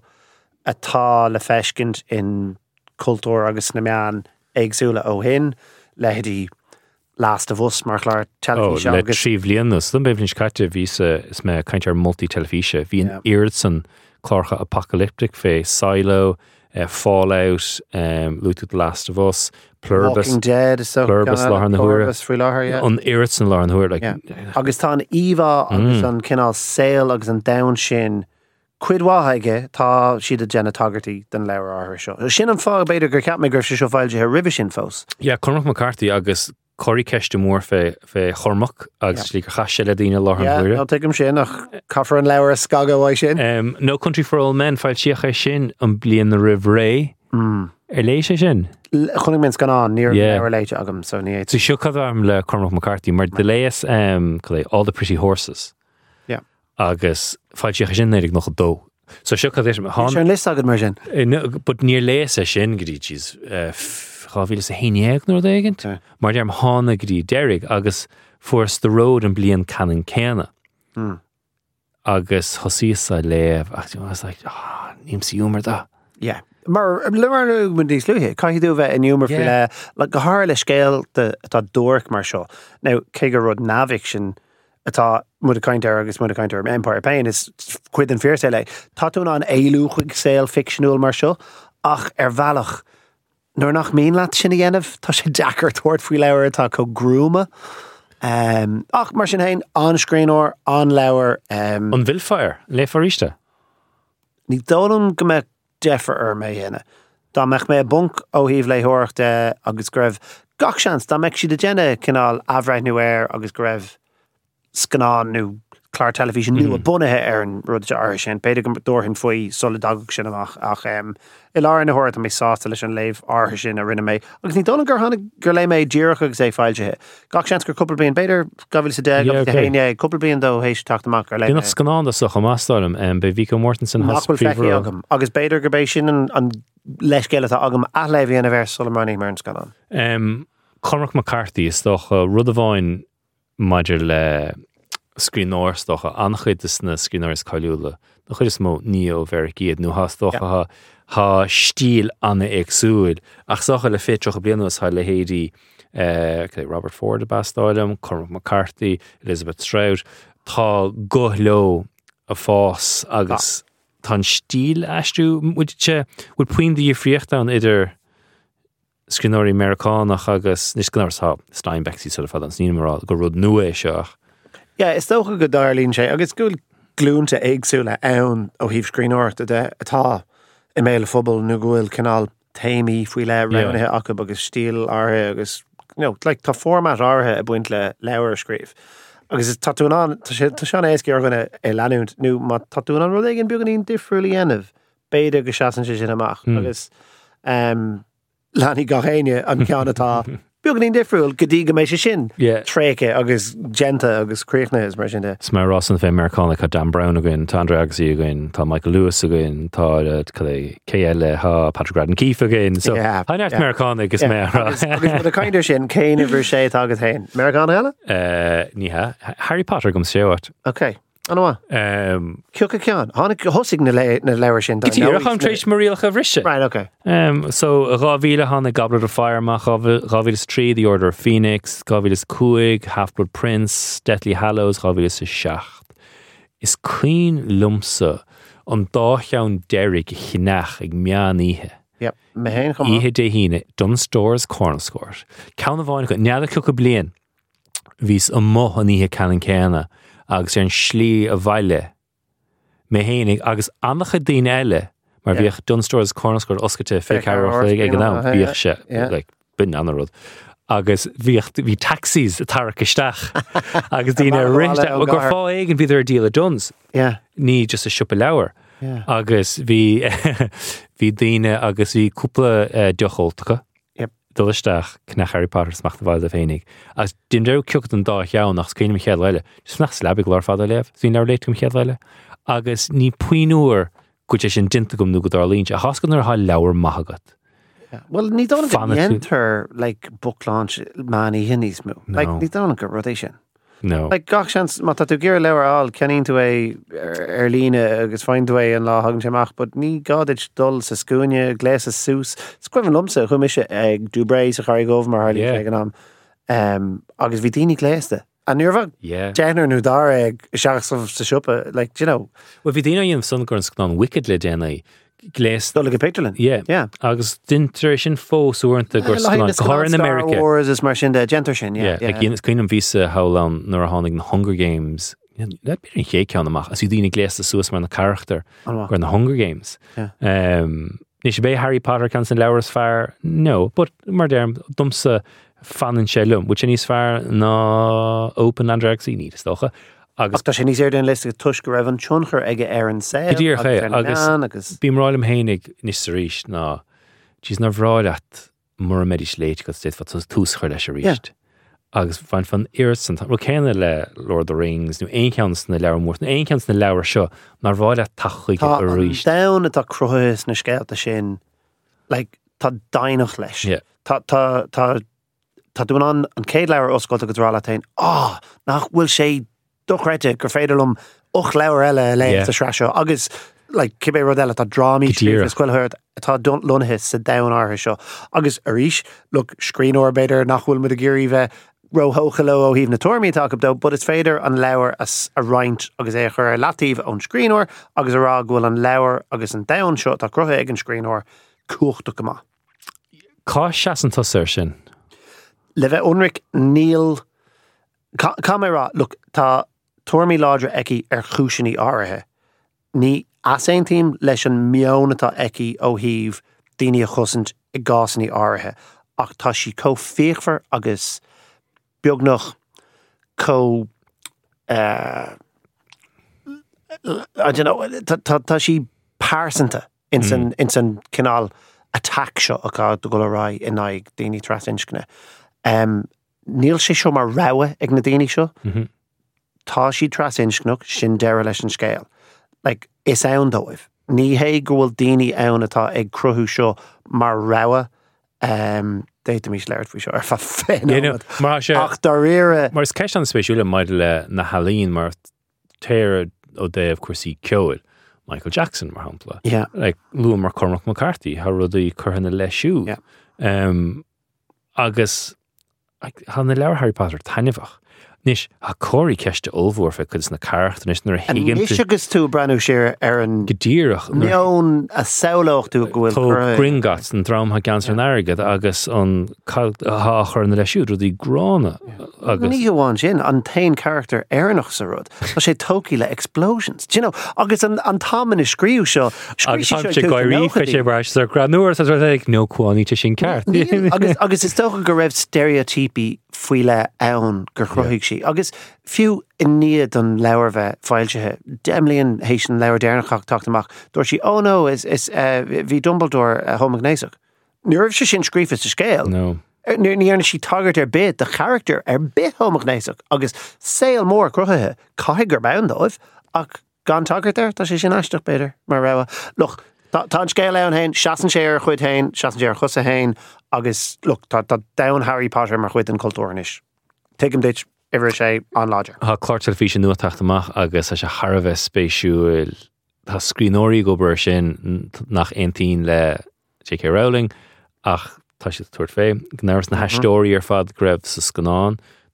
atá le feiscint in cultúr agus na meán éagsúla ó hin lehetí Last of Us mar chláir Oh, televíse le agus trí bblianas. Dún beh caite ví is me kaint ar multi-telefíse. Bhí an Iridson chlárcha apocalyptic fé Silo, uh, Fallout, um, Lútú The Last of Us, Pluribus. Walking Dead is so Pluribus kinda- láthar na huaire. Pluribus faoi láthair, yeah. An Iridson láthar na huaire. Like, Yeah. Agus tá an Eva agus an cinál saoil agus an down sin cuid wathaige tá siad a Jenna Taggarty den leabhar áthir seo. Sin an fág beidir gur ceap mé gur se seo fáilte ar ribh sin fós. yeah, Cormac McCarthy agus choirí ceiste mór fé fé chormach agus slí gur chaise le dtíine láthar na Yeah, huaire. no tuigim sin ach caafar an leabhar a scaga bhaid sin. Um, no Country for Old Men fáil siach sin an blian na rih ré. Mm. Er lééis sé sin? Chunig mins gan an níor Yeah. leabhar leite agam so ní éit. So seo cad am le Cormac McCarthy mar de léas um, All the Pretty Horses. Yeah. Agus fáil siach sin éidir noch a dó. So seo cad éis Ní sé an list agad mar sin. but níor léas é sin gotí tíos chavíle a héineag nó éigent. Yeah. Mar dearm hána gotí deirigh agus fuair the road an blian canan céna. Mm. Agus chosíos a léamh ach I was like, ah, níim sí úmar da. Yeah. Mar le mar mun dís luúthe, caiithú bheith in númar fi le le go háir le scéal de atá dúirt mar seo. Now, cé gur rud námhic sin atá mud a caintear agus mud a caintear am Empire Pain is cuid an fear le. Tá tú an éilú chuig saoil fictionúil mar seo, ach ar bhealach nuair nach míon leat sin a dhéanamh, tá sé deacar tuairt faoi leabhar atá có grúma. Um, ach mar sin hain an scríóir, an leabhar um, An bhilfeir, le faríiste. ní dólam go mbeidh deafar ar mé dhéine. Tá meach mé bunk ó híomh le thuairt de agus go raibh gach seans, tá meach siad a déine cinál abhreith nu air agus go raibh scanán nó clár televísin nu a bunathe ar an rud de air sin, beidir go dúirthin faoi solidagach sin amach ach um, i lá na thuirt a mé sásta leis an léomh áthir sin a rinne mé. Agus ní dólam gur tháinig gur le mé díoch agus é fáiltethe. Gach seans gur cúpla blion beidir gabhfuil sa de Yeah, go okay. héine cúpla blion dó hééis taachtamach ar le. Dí nach scanán soch a mástalm um, be Vico Mortensen has Nachfuil feici príomhró. agam. Agus beidir gur bééis sin an, an leiscéile tá agam a le bhíonna bhar Solomoni mar an scanán. Um, Cormac McCarthy is doch uh, rud a bháin maidir le scríóir stocha anchuid is na scríóir is caiúla. Na chuid is mó ní ó bhar iad nó has stocha ha ha stíl anna agsúil ach socha le fétrocha blianas ha le héadí uh, Robert Ford a bastáilm, Cormac McCarthy, Elizabeth Stroud tá go leo a fás agus tá stíl eistú muidte bhfuil puintí fríocht an idir scríóirí Americánach agus níos gnáir tá Steinbeck so fad an snímarrá go rud nua é seach. Ja, is tócha go darlín sé, agus gúil glúnta éagsúla ann ó híomh scríóirt a de atá i méle fphobal nó gúil cinál taimí faoi le ranithe acu agus stíl áthe agus no, like, tá format áthe a buint le leabhar scríomh. Agus is tatún an, tá sean éasci ar gona é leanúnt nó má tatún an rud éigen beganín difriúlí anamh beidir go seaan sin sin amach. Agus um, leanaí gachéine an ceann atá beganín difriúil go dtí go mééis sé sin. Yeah. Tréice agus genta agus críochna is mar sin de. Smá Ross an fé Americánach a Dan Brown again, tá André Agassi again, tá Michael Lewis again, tá K L ha Patrick Radden Keefe again. So Yeah, hain yeah. Americánach is mé Agus bud a caiindir sin céin a bhir sé agus hain. Americán heile? ní ha Harry Potter gom séhat. Ok. An bhá. Um, Ciúcha ceán. Tháinig hosig na le- na leabhar sin. Gití ar an trééis maríalcha bhrisise. Right, ok. Um, so rávíle hána Goblet of Fire mach rávíle trí, The Order of Phoenix, rávíle Cuig, Half-Blood Prince, Deathly Hallows, rávíle seacht. Is cuin lumsa an dácheann deirigh chinach ag meaníthe Yep, Mahain come Ihe de hine, dun stores corn scores. Count of on neada cook a blian. Vis a mo an ihe canan cana, agus an schli a vaile. Mahain agus anach din elle, mar Yeah. viach dun stores corn score oskate fe Fair caro Carol ag Ortega, now, yeah, viach she, yeah. like, bin an rud. Agus viach vi taxis tar kistach. Agus dine Amanda rinch Walla gur O'Gara. fá ag and vi there a deal of duns. Yeah, Ní just a siúpa leabhar. yeah. Agus bhí bhí daine agus bhí cúpla uh, deocholtacha. Yep. Dulisteach cna Harry Potter smacht bhil a féinnig. Agus dim deir ceocht an dá cheann nach cíine chéad leile. Just nach slabig glár fád leh, sí leir leit gom chéad leile. Agus ní puinúir go sé sin dinta gom nó go dar línt. A hascan ar há leabhar maithagat. Yeah. Well, ní dána go Fanna tú- enter like book launch mani hinnies mo. Like No. ní dána go rotation. No. Like gach chance má tú gur lewer all cenín tú é Erlíne agus fáin tú é an lá hagan teach, but ní gáid dul sa scúne glés a sús. Scuimhan lumsa chumise ag dúbréis a charí gomh mar Harlí Yeah. ag an am. Um, agus bhí daoine gléiste. A nuirfah Yeah. dénar nó dar ag seach sa siúpa, like, you know, Well, bhí daine on sun gur an scan wicked le déna glés. dul go picturelin. Yeah. Yeah. Agus dintar sin fós uanta gur scan gohar in America. Star Wars is mar sin de gentar sin, Yeah, yeah. ag gin cuiinem vísa hálan nuair a tháinig na Hunger Games. Le bir an ché ceann amach, as í dtíine gléasta suas mar na charachtar Anwa. gur na Hunger Games. Yeah. Um, Ní sé bé Harry Potter can san leabhar fear? No, but mar derm dumsa fanan sé lum, which níos fear ná open andrax í ní stocha. Agus Ach tá sé níos éir den list tuis go raibh an tionchar ag ar an saoil. Go dtír ché, agus- agus bím ráilm hénig níos sa ríist ná tís nar bhráileat mar a medis léit go stéit fat tús chuir leis a ríist. Agus fan fan iirsan, ru céine le Lord of the Rings, nó ein ceans na leabhar mórt, ein ceans na leabhar seo, nar bhráileat tachuig tá a an ríist. dain atá cruthas na scéalta sin, like, tá dainach leis. Yeah. Tá tá tá tá dún an an céad leabhar oscailte go drála tain, á, nach bhfuil sé dochreite gur féidirlum och leabhar eile le Yeah. sa sra seo, agus like cibé rud eile tá drámí Go dtír. scuilthir tá don lunathe sa dain áthe seo. Agus a ríis, look, scríóir beidir nach bhfuil mu a géirí bheith ro hóchaló ó híomh na tuairmí take up do, but it's féidir an leabhar as a roint agus é chur latíh ón scríóir agus a rá ghfuil an leabhar agus an dain seo tá crutha ag an scríóir cuachta go maith. Cá seasan tosir sin. Le bheith unric níl Cá mé rá, look, tá tuairmí láidre eici ar chúiseaní áirithe. Ní as ein tím leis an meonnatá eici ó híomh daoine a chusint i gásaní áirithe, ach tá si có féchfar agus beagnach có uh, I don't know, tá- tá tá si pásanta in san in san cinál attack seo a gá do go rá in aig daoine trasinskne. Um, níl sé seo mar rawe ag na daoine seo, Mhm. tá si trasinsknach sin deire leis an scéal. Like, is ann dóibh. Ní hé go bhfuil daoine ann atá ag cruthú seo mar rawe, um, déit mís leir fao seo ar fa féin. You know, mar sé Ach dar rire, mar is ceist an spéisiúla maidid le na Hallín mar téir ó déobh cuasaí ceil Michael Jackson mar hampla. yeah, Like Luan mar Cormac McCarthy, ha rudaí chuthanna leisú. Yeah. Um, agus ha na leabhar Harry Potter tainefach. Nis ha choirí ceiste ómhór fe chud na carachta nis nar an higann níos agus tú brenn sér ar an godíireach meon a saolácht tú go bhfuil Tó crutha. Gringotts an drám ha gans an airgad agus an háchar na leisú rudí grána agus Ní bháin sin an tain character airnach sa rud. Tá sé tócí le explosions. Do you know, agus an an táman is scríú seo, scríú agus seo an sé tú gairí fe nóchadí. sé bhar ar granúir sa ag nó cuáníte sin ceart. Níl- agus agus is tócha go raibh stereotípi faoi le ann gur chruthigh sí. Agus fiú in níiad an leabhar bheith fáiltethe, demlíonn hééis an leabhar déarnachach taachtamach, dúir si, oh no, is is uh, bhí Dumbledore uh, homognéiseach. Ní raibh sé sin scríomh sa scéal. No. Ní níarna si tagart ar bit, de character ar bit homognéiseach, agus saoil mór cruthathe, caiig gur bound dóibh, ach gan tagart ar, tá sé sin aisteach beidir, mar raibh. Look, tá tá an scéal ann hain, seasan sé ar chuid hain, seasan sé ar chusa hain, agus, look, tá tá down Harry Potter mar chuid an cultúranis. Tuigim dit, iver sé an láidir. Tá cláirtar fí sin nuachtamach agus a se Harbheith spéisiúil tá scríóirí go bar sin nach eintín le J K Rowling ach tá si tuair fé. Gnáras na heistóirí ar fad greibh sa scanán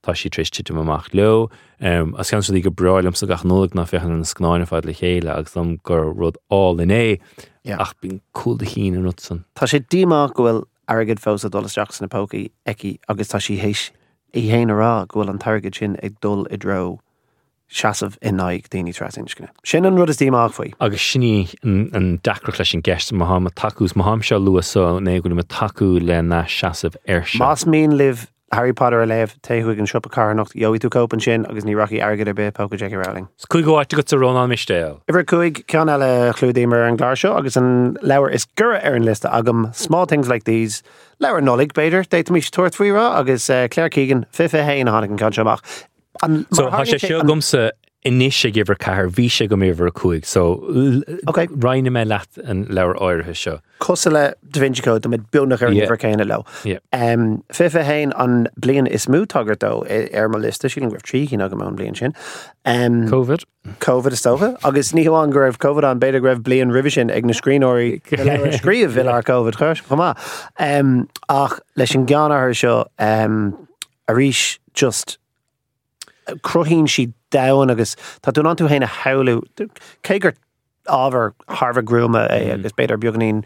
tá sí tríéis tiite amach leo um, as cean go brailm sa gach nólaach na fechan an snáine fáid le chéile agus dom gur rud all in é Yeah. ach bín cool de hín an rutsan. Tá sé díach gohfuil agad fós a dolas deach san na pócaí eici agus tá sí hééis i héana rá gohfuil an targad sin ag dul i dro seaamh in náig daoine trascinne. Sin an rud is díach faoi. Agus sinní an dacra leis an gceist Maham taús Maham seo luas so né goil me taú le na seaamh air se. Más mín liv Harry Potter a léh téhuiig an sipa carnacht joí tú copan sin agus ní rockí agad ar be póca J K Rowling. Cúig goáte go Ronald Mistéil. Iver cuaig cean eile chlúdaímar an gláir seo agus an leabhar is gura ar an lista agam small things like these leabhar nolig beidir déit mís tuairt faoirá agus uh, Claire Keegan fife héin a hánig an canseach. So ha sé seo gomsa inis sé gifar cahar bhí sé go méhar cuaig so okay. Rhaine me leat an leabhar áirithe seo. Cosa le Da Vinci Code do bunach ar an bhar céine le. Yeah. Um, fife héin an blian is mú tagart dó ar má lista sí an gribh trí hí agam an blian sin. Um, Covid. Covid is tócha agus ní an go raibh Covid an beidir raibh blian rihi sin ag na scríóirí scríomh vil ar Covid chuir chumá. Um, ach leis an gceanna seo um, a ríis just cruhín si dain agus tá dún an tú héna heú cé gur ábhar Harvard grúma é agus beidir beganín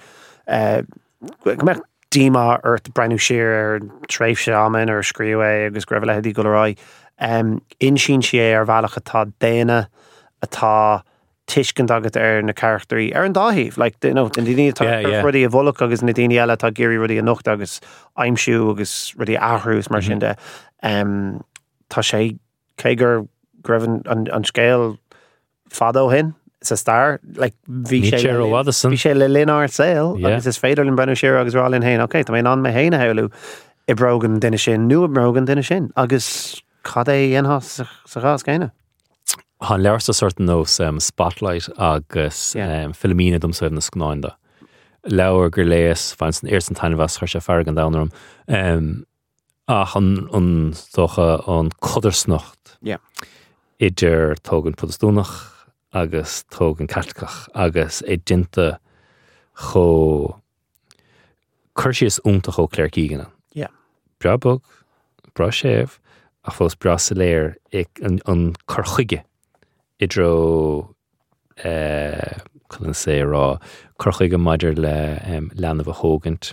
go díma ar breú siir ar tréifh seaman ar scríú é agus greibh le dí go rá in sin si é ar bhealach atá déine atá tuiscin agat ar na charachtarí ar an dáhíh like, you know, den daoine tá rudí a bhlach agus na daoine eile tá géirí rudí a nocht agus aimimsiú agus rudí ahrús mar sin de um, tá sé cé gur greibhann an, an scéal fadó hin it's a star like bhí sé bhí sé le lin ár saoil agus is féidir linn brenn siir agus rálinn hain ok tá mé an me héine heú i brogan duine sin nu a brogan duine sin agus cad é dhéaná sa gás céine. Tá leirsta sort nós um, spotlight agus yeah. um, Philomena dom sa na sgnáinda. Leabhar gur léas fan san eir san tainmhas chuir sé fear an dánarm. Um, ach an, an socha an codarsnocht. Yeah. Idir tógan protestúnach agus tógan catcach agus é dinta cho chuirsí is únta cho Claire Keegan. Yeah. Bra bug, bra séf, ach fós bra sa léir ag an, an chorchuige. Idro uh, chuan sé rá chorchuige maidir le um, leanamh a hógant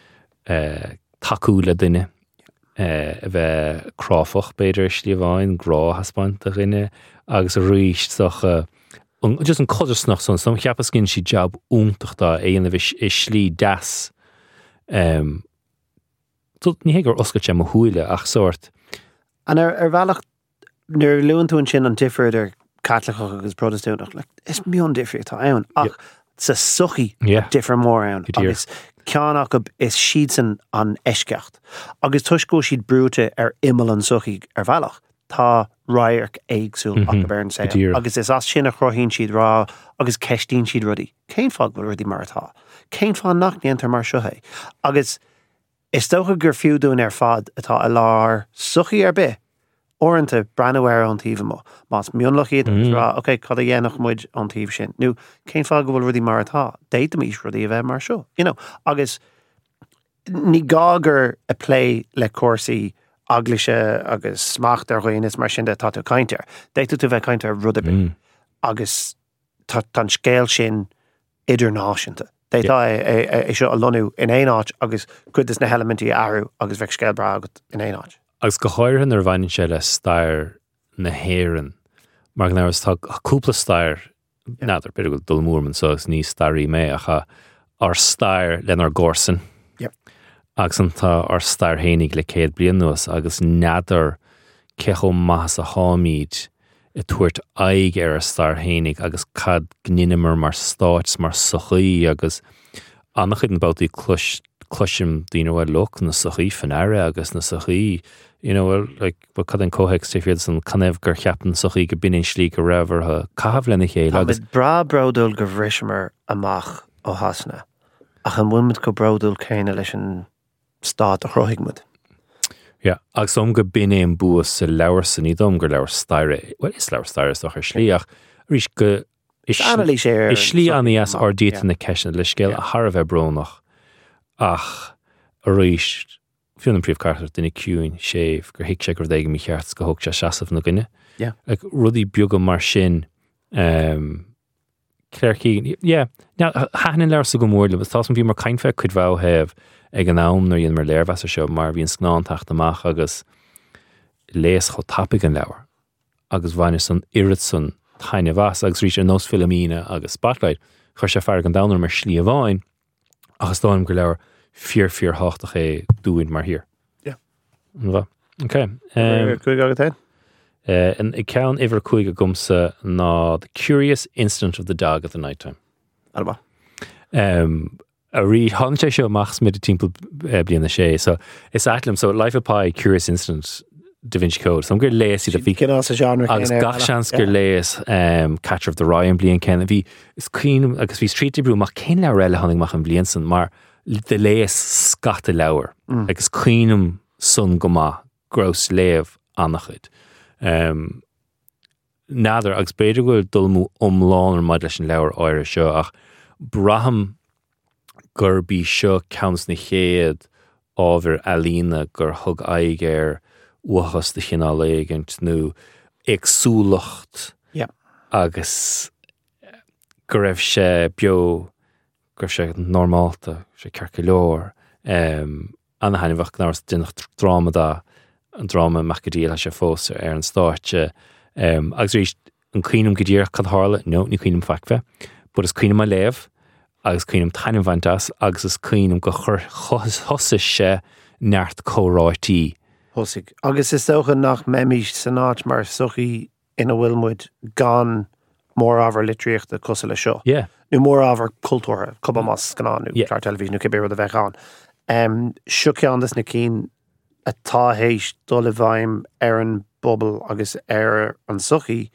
uh, taú le duine uh, a bheith cráfach beidir slíomháin grá haspáint a rinne agus a ríist socha uh, just an codarsnach son som cheappas cinn si jab úntaachta é ana bhís is slí das um, tut ní hégur oscailt sé mo thuaile ach sort. An ar, ar bhealach nuair luúan tú an sin an difriúidir Catholic agus Protestantach like, is mion difri tá ann ach yeah. sa suchi yeah. difri mór ann agus ceannach is siad san an eisceacht agus tuiscó siad brúte ar imime an suchi ar bhealach tá ráirc éagsúil mm-hmm. ach go bern sé agus is as sin a chrohín siad rá agus ceistín siad rudí céim fág bhfuil rudí mar atá céim fá nach níontar mar siothe agus is tócha gur fiúdún ar fad atá a lár suchi ar bith orintanta breanhhair an tíomh mo más mionlach iad mm. rá ok cad a dhéanach muid an tíomh sin nu céim fá go bhfuil rudí mar atá déit mís rudí a bheith mar seo you know agus ní gágur a play le cuasaí aglaise agus smacht ar roiin is mar sin de tá tú caintear déit tú bheith caintear rud a bit mm. agus tá tan scéal sin idirnáisianta déit tá é seo a lonú in éon áit agus chud is na elementí airú agus bheith scéal bra agat in éon áit. Agus go háirhan ar bhainn sé le stair na héireann mar gan áras tá cúpla stair nádar beidir go dul múrman so agus ní stairí mé acha ar stair len ar górsan yep. agus an tá ar stair hénig le céad blian nuas agus nádar cecho maithas a hámíd i tuairt aig ar a stair hénig agus cad gninimar mar stáit mar sochaí agus annach chud an bátaí cluis cluisim dtíine bhfuil loch na sochaí fan aire agus na sochaí you know, well, like, ba cad an cóheag stífiad san canebh gur cheapan sochaí go binin slí go raibhar ha cahabh lena chéile agus bra brodul go bhrismer amach ó hasna ach an bhuiimid go brodul céine leis an stát a chroigmid. Ja, agus om go binin buas sa leabhar san ní dom gur leabhar staire well is leabhar staire is doch ar slíach rís go is slí aní as ar díta na ceisna le scéal a Har bheith brónach ach a ríist fiún an príomh cartar duine ciúin séh gur hiic sé gur dhéige mí cheart go thug sé seasamh na gine. Yeah. Like rudí beaga mar sin um, Claire Keegan, yeah. Now, hanan leir sa go mórla, but tásan bhí mar cainfe chud bhá heh ag an am nar dhéon mar léirhas a seo mar bhíon scnáin tacht amach agus léas cho tapig an leabhar agus bhaine san irid san taine bhas agus rís an nós Philomena agus Spotlight chuir sé fear an dánar mar slí a bháin agus dáim go leabhar fíor fíor háchtach é dúin mar hir. Yeah. Bha? Okay. Um, Cuig agad tain? Uh, and it can ever cuig a gumsa na the curious incident of the dog at the night time. Alba. Um, a rí hanse seo machs mid a timppel uh, blian na sé. So it's atlam, so Life of Pi, Curious Incident, Da Vinci Code. So I'm going to lay it. She can also genre. Agus gach chance gur léas um, Catcher of the Rye an blian ken. Vi is queen agus vi street brew mach ken la relle hanning mach an bliansen, mar de léas scatte lauer. Mm. Agus queenum sun goma gross lev annachid. Um, Nader agus beidir goil dulmú omlán ar maid leis an leabhar áire seo ach braham gur bí seo counts na chéad ábhar alína gur thug aigéir uachas de chin álaigant nó agsúlacht yeah. agus gur raibh sé bio gur sé normálta sé cearca leor um, anna haine bhach náir dunnach dráma da an drama macadíal sé fós ar an stáirte um, agus ríist an cuiinem go dtíar cad hála nó ní cuiinem factfe bud is cuiinem a léamh agus cuiinem tainnim bhaintas agus is cuiinem go chur thosa sé neart córáití. Thosig. Agus is socha nach meimiis san áit mar sochaí ina bhfuil muid gan mór ábhar litríochta cosa le seo. Yeah. Nú mór ábhar cultúra, cubba más gnáánú, Yeah. clar televísion, nú cibé rud a bheith an. Um, Siúceandas na cín a táhéis dul a bhaim ar an bubble agus ar an sochaí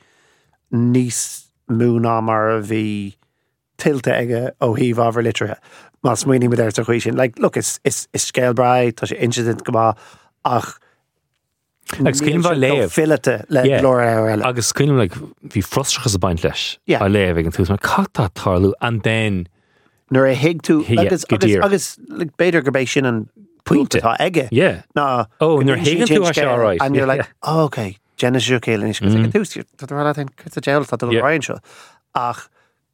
níos múna mar a bhí tiltte aige ó híomh ábhar litrithe. Más muoine mit ar sa chuí sin. Like, look, is, is, is scéal braid, tá sé incident go má ach Agus cuiinem bha léamh. Fillete le Yeah. glóir ar eile. Agus cuiinem like, bhí frustrachas a baint leis Yeah. a léamh ag an tús mar catá tarlú and then Nuair a hiig tú Yeah, agus go agus dír. agus like, beidir go bééis sin an puinte tá aige. yeah. No. Oh, go nuair bhíonn higann sin tú a scéal, sé all right. and you're Yeah. like, oh, okay, Jenna Siúcéil is goes, tú tá rá ten cos a jail tá Yeah. Ryan seo. Ach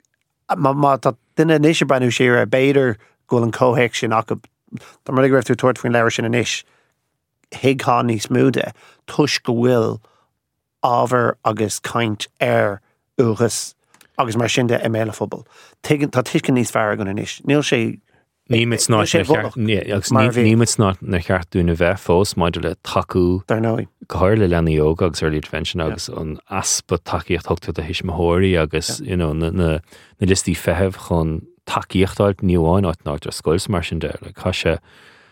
má má tá duine níos breú siar a beidir ghfuil an cóhéic sin ach go tá mar raibh tú tuairt faoin leabhar sin inis hiig há níos múide tuis go bhfuil ábhar agus caint ar uachas agus mar sin de i méile fphobal. Tuigeann- Tá tuiscin níos fearr gan inis. Níl sé Nímit ná sé bhullach. Mar bhí. nímit ná na cheartúna bheith fós maidir le taú dar nóí. gohair le lena yoga agus early intervention agus an aspa takeíocht thugta a hisismóirí agus you know, na, na, na listí fehebh chun takeíochtáil níomháin áit náid ar scoils mar sin de le cha sé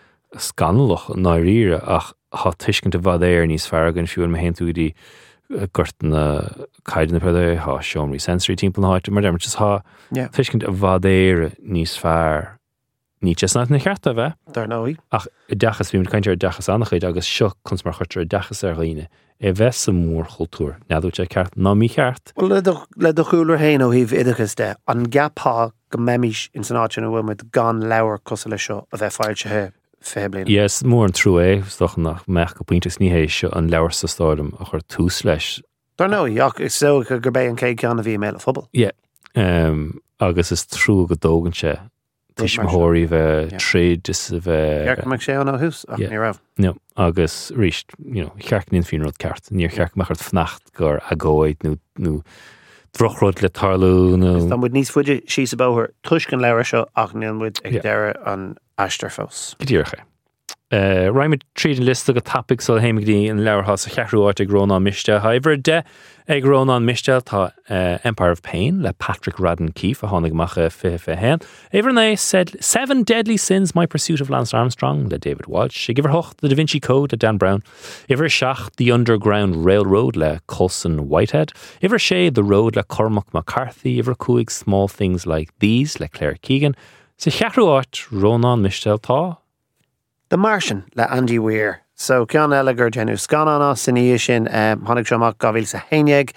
scanalach ná riire ach há tuiscin de bhd éir níos feargan fiúin me hen tú dí gurt na caiidir na peir há seomí sensory timp na háit mar dermar just há Yeah. tuiscin a bhd éir níos fearr ní just ná na chearta bheith Dar nóí. ach i dechas bhím caiintear dechas annachid agus seo chun mar chuirtar dechas ar líine i bheith sa mór choultúr neadú sé ceart ná mí cheart Well, le do le do chúlar héin ó híh idechas de an gapá go meimiis in san áitina bhfuil muid gan leabhar cosa le seo a bheith fáilte he fé bliana. yes mór an trú é stoch nach meach go pointas ní hééis seo an leabhar sa stádum a chur tús leis Dar nóí ach is so go gur bé an cé ceanna bhí méile fphobal. yeah um, agus is trú go dógan sé Mar tuismóirí bheith Yeah. tréad is a bheith Cearc meach sé an á hús ach Yeah. ní rah. no agus ríist you know, chearcnín fin rud ceart níor chearc me chuirt fnacht gur agóid nó nó drochród le tarlú nó Tá bud níos fuide sí sa báthir tuiscin leabhar seo ach níl muid ag Yeah. deire an eistar fós. Gidíorcha. Uh, Raimid tríd an list go tapig sol heimigdí an leabhartha sa chearúáit ag Rónán Mistel. However, de ag Rónán Mistel tá uh, Empire of Pain le Patrick Radden Keefe a tháinig macha fi fi hen. Avernay said Seven Deadly Sins, My Pursuit of Lance Armstrong le David Walsh. Ag iver hocht The Da Vinci Code le Dan Brown. Iver seach The Underground Railroad le Colson Whitehead. Iver sé The Road le Cormac McCarthy. Iver cuaig Small Things Like These le Claire Keegan. Sa chearúáit Rónán Mistel tá The Martian le Andy Weir. So cean eile gur genú scan anna san í sin um, tháinig seach go bhfuil sa héineag.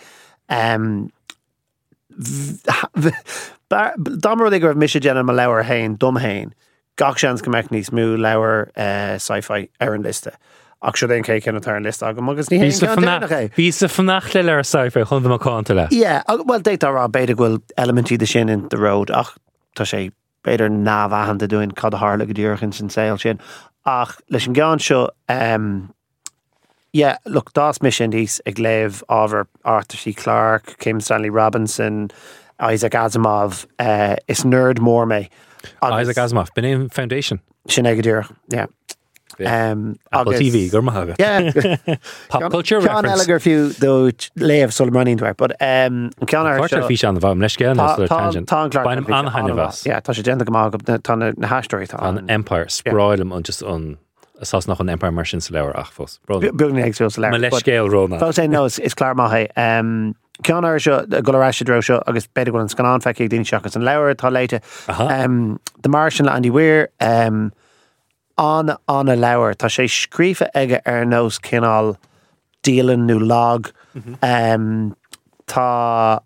Um, Dámara ag gur mis déanam a leabhar hain, dom hain. gach seans go meic níos mú leabhar uh, sci-fi ar an liste. Ach seo den cé cinna tar an liste agam agus ní Bhí héon sa ceann fnach- déanach é. bhí sa fnach le ar sci-fi chun do cáanta le. Yeah, ag- well, déit rá beidir bhfuil elementí de sin in the road ach tá sé beidir nábhahan de doin cad a hála go dtíorchan sin saoil sin. Ach leis an gceann seo, um, yeah, look, das mission níos ag léamh ábhar Arthur C. Clarke, Kim Stanley Robinson, Isaac Asimov, uh, is nerd mór mé. Agus Isaac Asimov, Benin Foundation. Sin ag go dtíorch, yeah. Um, Apple agus- T V, gur maith agat. Yeah. Pop culture Ceann reference. eile gur fiú dó léamh Sullivan dwar, but um, an ceann ar Carter seo- fi an bham leis cean Tá- as le tá- tangent. tá an Clark Bainam Gable an haine an- bhas. Yeah, tá sé genta go mág tá na na hastóirí tá. An Empire, spráilm an just an asás nach an Empire mar sin sa leabhar ach fós. Bro, Bugna ag sús le. ma leis scéal róna. Tá sé nó is clar maithe. Um, ceann ar seo go rá dro seo agus beidir goil an scanán feici ag daoine seachas an leabhar tá léite. Aha. Um, The Martian le Andy Weir, um, an an a leabhar tá sé scrífa aige ar nós cinál díalan nó lag. Um, tá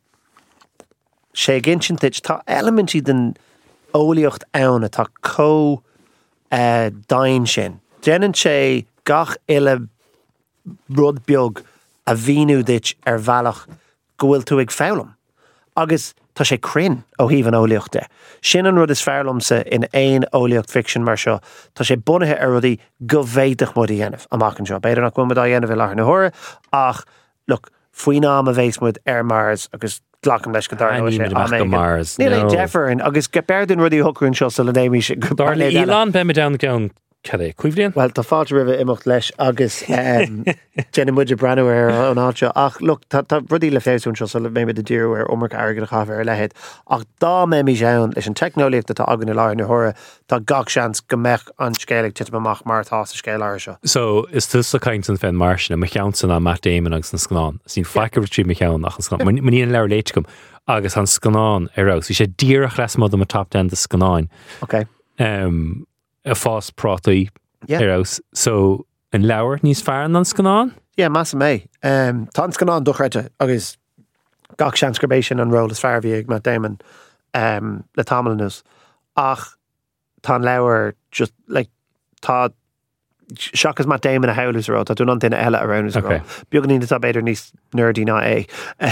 sé ginsintit tá elementí den óíocht ann tá có uh, dain sin. Dénn sé gach ile rud beag a bhíú dit ar bhealach go bhfuil tú ag fém. Agus tá sé crin ó híomh an óíochta. Sin an rud is fearlamsa in éon óíocht fiction mar seo, tá sé bunathe ar rudí go bhéiteach mud dhéanamh amachchan seo. Beidir nach bumad a dhéanamh lethar na thura, ach, look, faoin ná a bhééis mud ar Mars agus glacham leis go dar I mean, the back of Mars, Níl é no. deferin agus go beardan rudí thucrann seo sa le déimi se go Darla barléad eile. Elon be me down gown cadé. Cuivlian? Well, tá fáilte ribh imimecht leis agus um, Jenny muidir brenuir an áte. Ach, look, tá tá rudí le féún seo sa le mé de dúir omar airgad a chafir ar lehead. Ach dá mé mi seann leis an technoliacht tá agan i láir na thura, tá gach seans go mbeadh an scéalaigh titmach mar tá sa scéil air seo. So, is this a kind of fan Martian, a Michaelson and Matt Damon agus an scanán. Sin fac of tree Michael nach an scanán. Mun íon leir leitcom agus an scanán ar aus. Bhí sé díreach les mod am a top ten the scanán. Okay. Um, a fás prátaí Yeah. ar aus. So, an leabhar níos fearan an scanán? Yeah, massa mé. Um, tá scanán duchreite agus gach seans grabéisisin an rol is fear bhí ag Matt Damon um, le tamlanús. Ach, tá leabhar just, like, tá seachas Matt Damon a haúlas rá, tá dún an duine eile around us Okay. rá. Beag ní tá beidir níos nerdy ná é.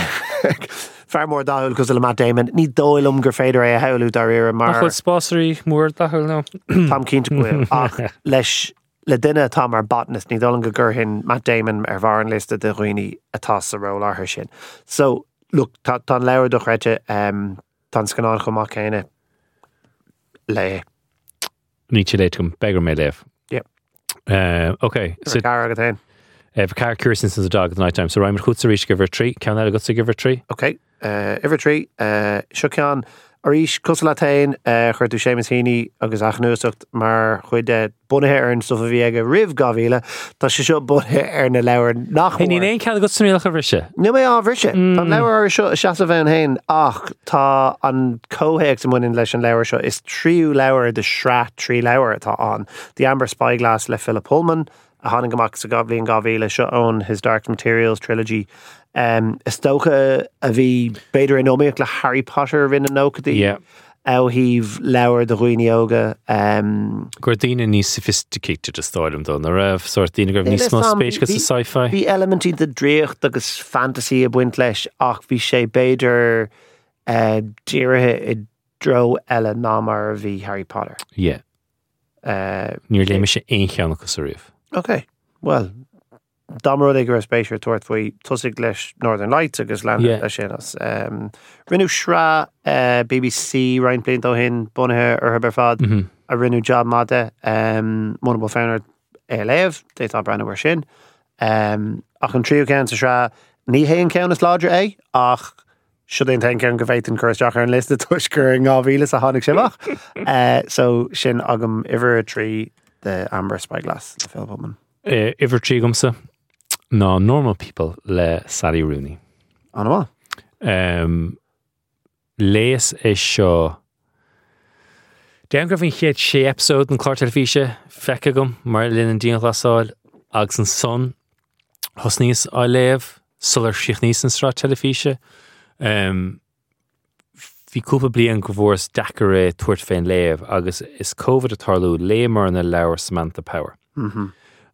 Fear mór dáhúil cos le Matt Damon, ní dóilm gur féidir é a haúlú dar ar mar Ach, spásarí mór dachil ná. tam cínta buil. Ach, leis le duine tá mar botanist, ní dólan go gur hin Matt Damon ar bhar an lista de roioine atá sa ró láthair sin. So, look, tá tá leabhar do chreite um, tá scanán chumach chéine le Ní sé leitcom, begur mé leibh. Yep. Uh, okay, so gar agad hain. uh, car Kirsten since the dog at the night time. So Ryan chutsa reach give her tree. Can I go to give her tree? Okay, uh, iver trí uh, seo ceann arís cos le tain uh, chuir tú Seamus Heaney agus achnúisteach mar chuid uh, bunathe ar an sofa bhí aige rih gáhíle, tá sé seo bunathe ar na leabhar nach Hey, ní éon can go to me like a risha. Nu mé ábhrise. Tá leabhar ar seo seasa bhein hain ach tá an cóhéach am muin leis an leabhar seo is tríú leabhar de sra trí leabhar atá an. The Amber Spyglass le Philip Pullman, a hánig amach sa gablíon gáhíle seo ón His Dark Materials trilogy. Um, is tócha a bhí beidir an óméoach le Harry Potter rin an nócadaí. Yeah. Á híh leabhar de roioine óga. Um, Gordina ní sophisticated a stoilm though. Na raf sort dina grab ní smó space gus a sci-fi. Bhí elementí de dríocht agus fantasy a buint leis ach bhí sé beidir uh, díirithe i dro eile ná mar bhí Harry Potter. Yeah. Uh, Níor léime sé ein cheannach a riamh. okay, well, dámara ag gur spéisiir tuairt faoi tosaigh leis Northern Lights agus land Yeah. leis sin as. Um, rinú sra uh, B B C Ryan Plain ó hin bunathe ar ar fad Mhm. a rinú job mada um, múnabal féinar é léamh détá brennhar sin. Um, ach an tríú cean sa sra ní héon ceann is láidir é ach siú éon tain ceann go bhéitin chuteach ar an lista tuisgur ngáhíle a tháinig simach. uh, so sin agam iver a trí the Amber Spyglass the Philip Pullman. Uh, Iver trí gomsa. No, normal people le Sally Rooney. An bhá. Um, Léas is seo. Déan go bhín chéad sé episód an clár telefíe feice gom mar linn an díon glasáil agus an son hosníos á léamh sular sioch níos an strá telefíe. Um, Bhí cúpa bliain go bhór dachar é tuairt féin léamh agus is COVID a tarlú lémar na leabhar Samantha Power. Mm-hmm.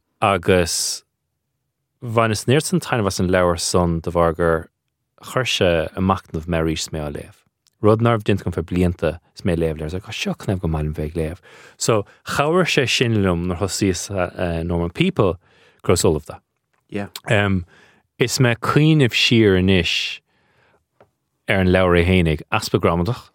Agus bhain is níir san taine was an leabhar son de bhargur chuirse amachtanmh marís mé á léamh. Rud narmh dint go fé blianta is mé léamh léir, go seo cnéimh go mailim bheith léamh. So chawer sé sinlumm nar thosíos uh, Norman People gros all of that. Yeah. Um, is me cuiineh siar inis ar an leabhar é hénig aspa gramadach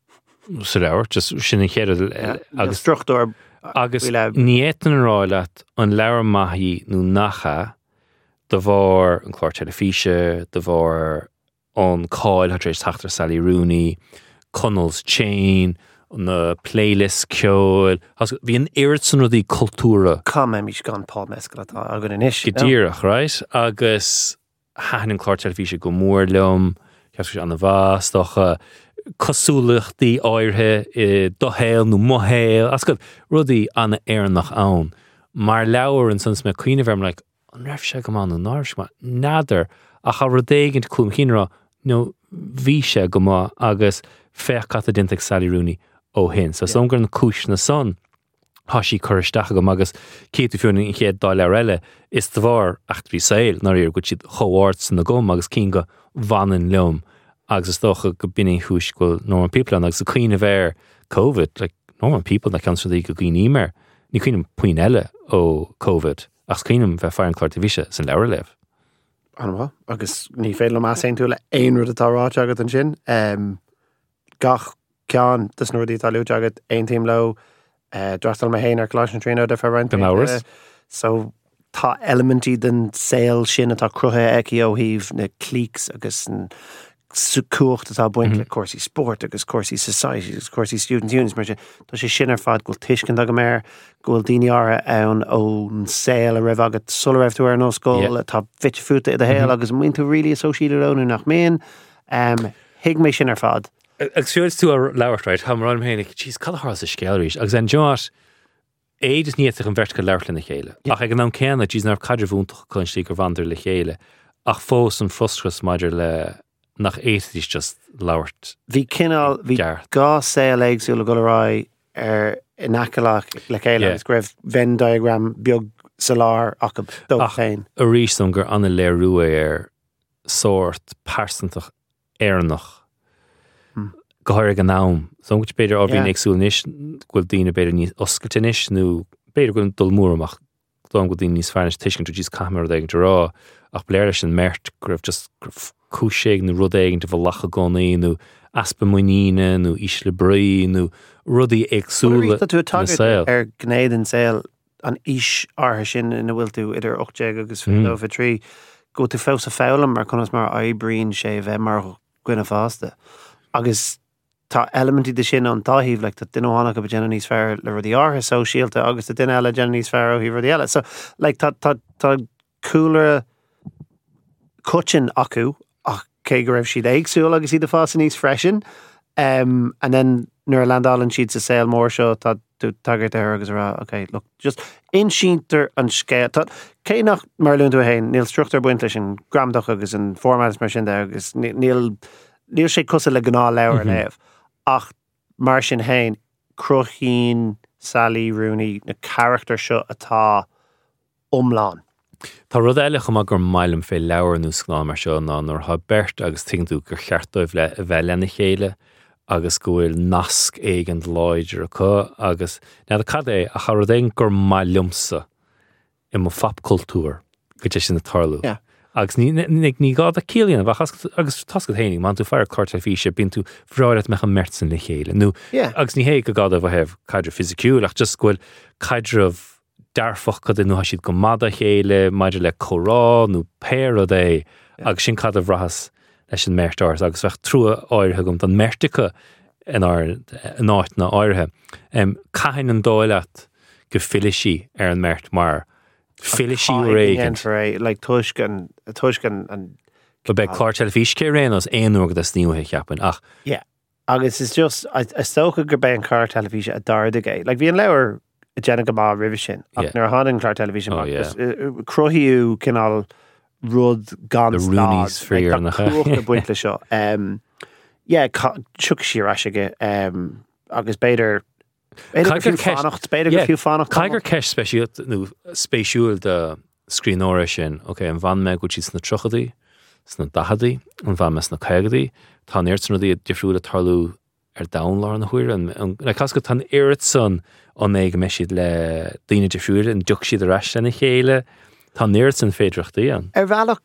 sa leabhar, just sin an chéad Yeah. agus struchtúr agus bhuiile- níétan an ráileat an leabhar maithí nó nacha de bhar an chlár telefíse, de bhar an cáil hat rééis tachtar Sally Rooney, Connell's Chain, na playlist ceol, bhí an éirt san rudí cultúra Come mis gan Paul Mescal atá agan in isis. Gedíirech, right? Agus háan an chlár telefíse go mór lom, ceas an na bhás, docha cosúlachtaí áirthe, i do héal nó mo héal, as go rudí anna éarnach ann. Mar leabhar an sons me cuioine bhem, like, an raibh sé go man nó náir ma nádar a cha rudéigint clúm chinra nó bhí sé go má agus fech cata dinteach Sally Rooney ó hin. So som gur an cúis na son hasí chuiristeach go agus céitú fiúna in chéad dá leabhar eile is de bhar achtarí saoil nar ir go siad chomhairt san na gom agus cín go bhanan lom agus is dócha go bíní chúis go Norman People agus a cuioine bhéir COVID, like Norman People na cancer go cuioine ímer, ní cuioine puoin eile ó COVID agus cuioine bheith fear an chlár telefíse san leabhar léamh. An bhá, agus ní féile más ein túla ein rud atá ráit agad an sin. Um, gach cean, dus nó rudí tá lút agad ein tíim lo, uh, drastal me héin ar Clash and Trino de ferrant. Den áras. So tá elementí den saoil sin atá cruthe eici ó híh na clícs agus an cuacht atá buint le cuasaí sport agus cuasaí society agus cuasaí student unions mar sin. Tá sé sin ar fad goil tuiscin aga mér, goil daoine ára ann ón saoil a raibh agad sulla raibh tú ar nó scóil, tá fit futa i héal agus muin tú really associated ónú nach méon. Um, Hiig mé sin ar fad. Agus siúil tú ar leabhart, right? Ha mar an hénig, jeez, cad a scéalrís. Agus an joás, éid is níach an vertical leabhart le chéile. Ach ag an am céanna, jeez, nar cadre bhúntaach chun sí gur vandir le chéile. Ach fós an frustras maidir le nach éis just leabhart. Bhí cinál, bhí Garth. gá saoil éagsúla go le rá ar in acalaach le chéile, Yeah. agus go raibh Venn diagram beag salár ach dó Ach, féin. a rís an gur anna léirú ar sort persantach éarnach. Gohair an nám. So go beidir á bhíon Yeah. agsúil níos goil daoine beidir níos oscailte níos nó beidir go dul múramach dám go daoine níos fearnis tuiscin tú dís camera ag rá ach bléir sin mert go raibh just cúiséig nó rud éigen de bh lacha gcónaí nó aspa muíine nó isle brí nó rudaí agsúla Tá tú na atá saoil. ar gnéad an saoil an is áthe sin ina bhfuil tú idir ochtéag agus Mm. fi trí go tú fós a fálam mar chunas mar aibrín sé bheith mar gcuine fásta. Agus tá elementí de sin an táhíh le that duine hána go b déna níos fearr le rudí áthe so síalta agus tá duine eile déna níos fearr ó hí rudí eile. So like, tá tá tá cooler cutin acu ach cé go raibh siad éagsúil agus iad a fása níos freisin. Um, and then nuair a landálann siad sa saoil mór seo tá tú tagart ar agus rá, okay, look, just insíntar an scéal. Tá cé nach mar lún tú a hain, níl struchttar buint leis an gramdach agus an formátas mar sin de agus ní- níl níl sé cusa le gná leabhar léamh. Ach mar sin hain, Cruchín, Sally Rooney, na character seo atá umláin. Tá rud eile chum gur mailim fé leabhar nó sná mar seo ná nar ha bert agus tiú gur cheartdóibh le a bheith lena chéile agus gohfuil nasc éig an láidir acu agus na a cad é a cha rud éon gur mailimsa i mo fapcultúr go dtí sin na tarlú. Yeah. Agus ní ní ní gád a cílíonn bh agus tascad héing man tú fear cárta físe bin tú bhráirt mecha mertsan le chéile. nó Yeah. agus ní hé go gad a bh heh caidre fisiciúil ach just gohfuil caidreh darfach cad nu siad go mada chéile maidir le chorá nó péir a é agus sin cad a bhrahas leis an mertars agus bheith trua áirithe gom don merticha in áit na áirithe. Um, Caiin an dóileat go filisí ar an mert mar filisí réigen. for a, like Tusk and Tusk and, and Go be chlár telefís cé réanos éonúg de sníomthe cheapan ach yeah. Agus is just I I stocha gur be an car television a dardige. Like bhí an leabhar a déna go má ribh sin. Ach Yeah. nar hána an car television Oh, mar, yeah. gus, uh, uh, cruthíú cinál rud gan The Rooney's fear like, nach- tá cruach na buint le seo. Um, yeah, siúg sí aige um, agus beidir beidir go fiú fannacht, beidir go fiú fannacht. Caigur ceis spéisiúil de scríóire sin, ok, an bhan me go tí sna trochadaí, sna dahadaí, an bhan me sna caigadaí, tá neirtsanadaí difriúil a tarlú ar damhlár na huir, an cas go tan éirit san an é go meisiad le daine difriúil an duch siad a reis na chéile, tá neirtsan féidirachtaí an. Ar bhealach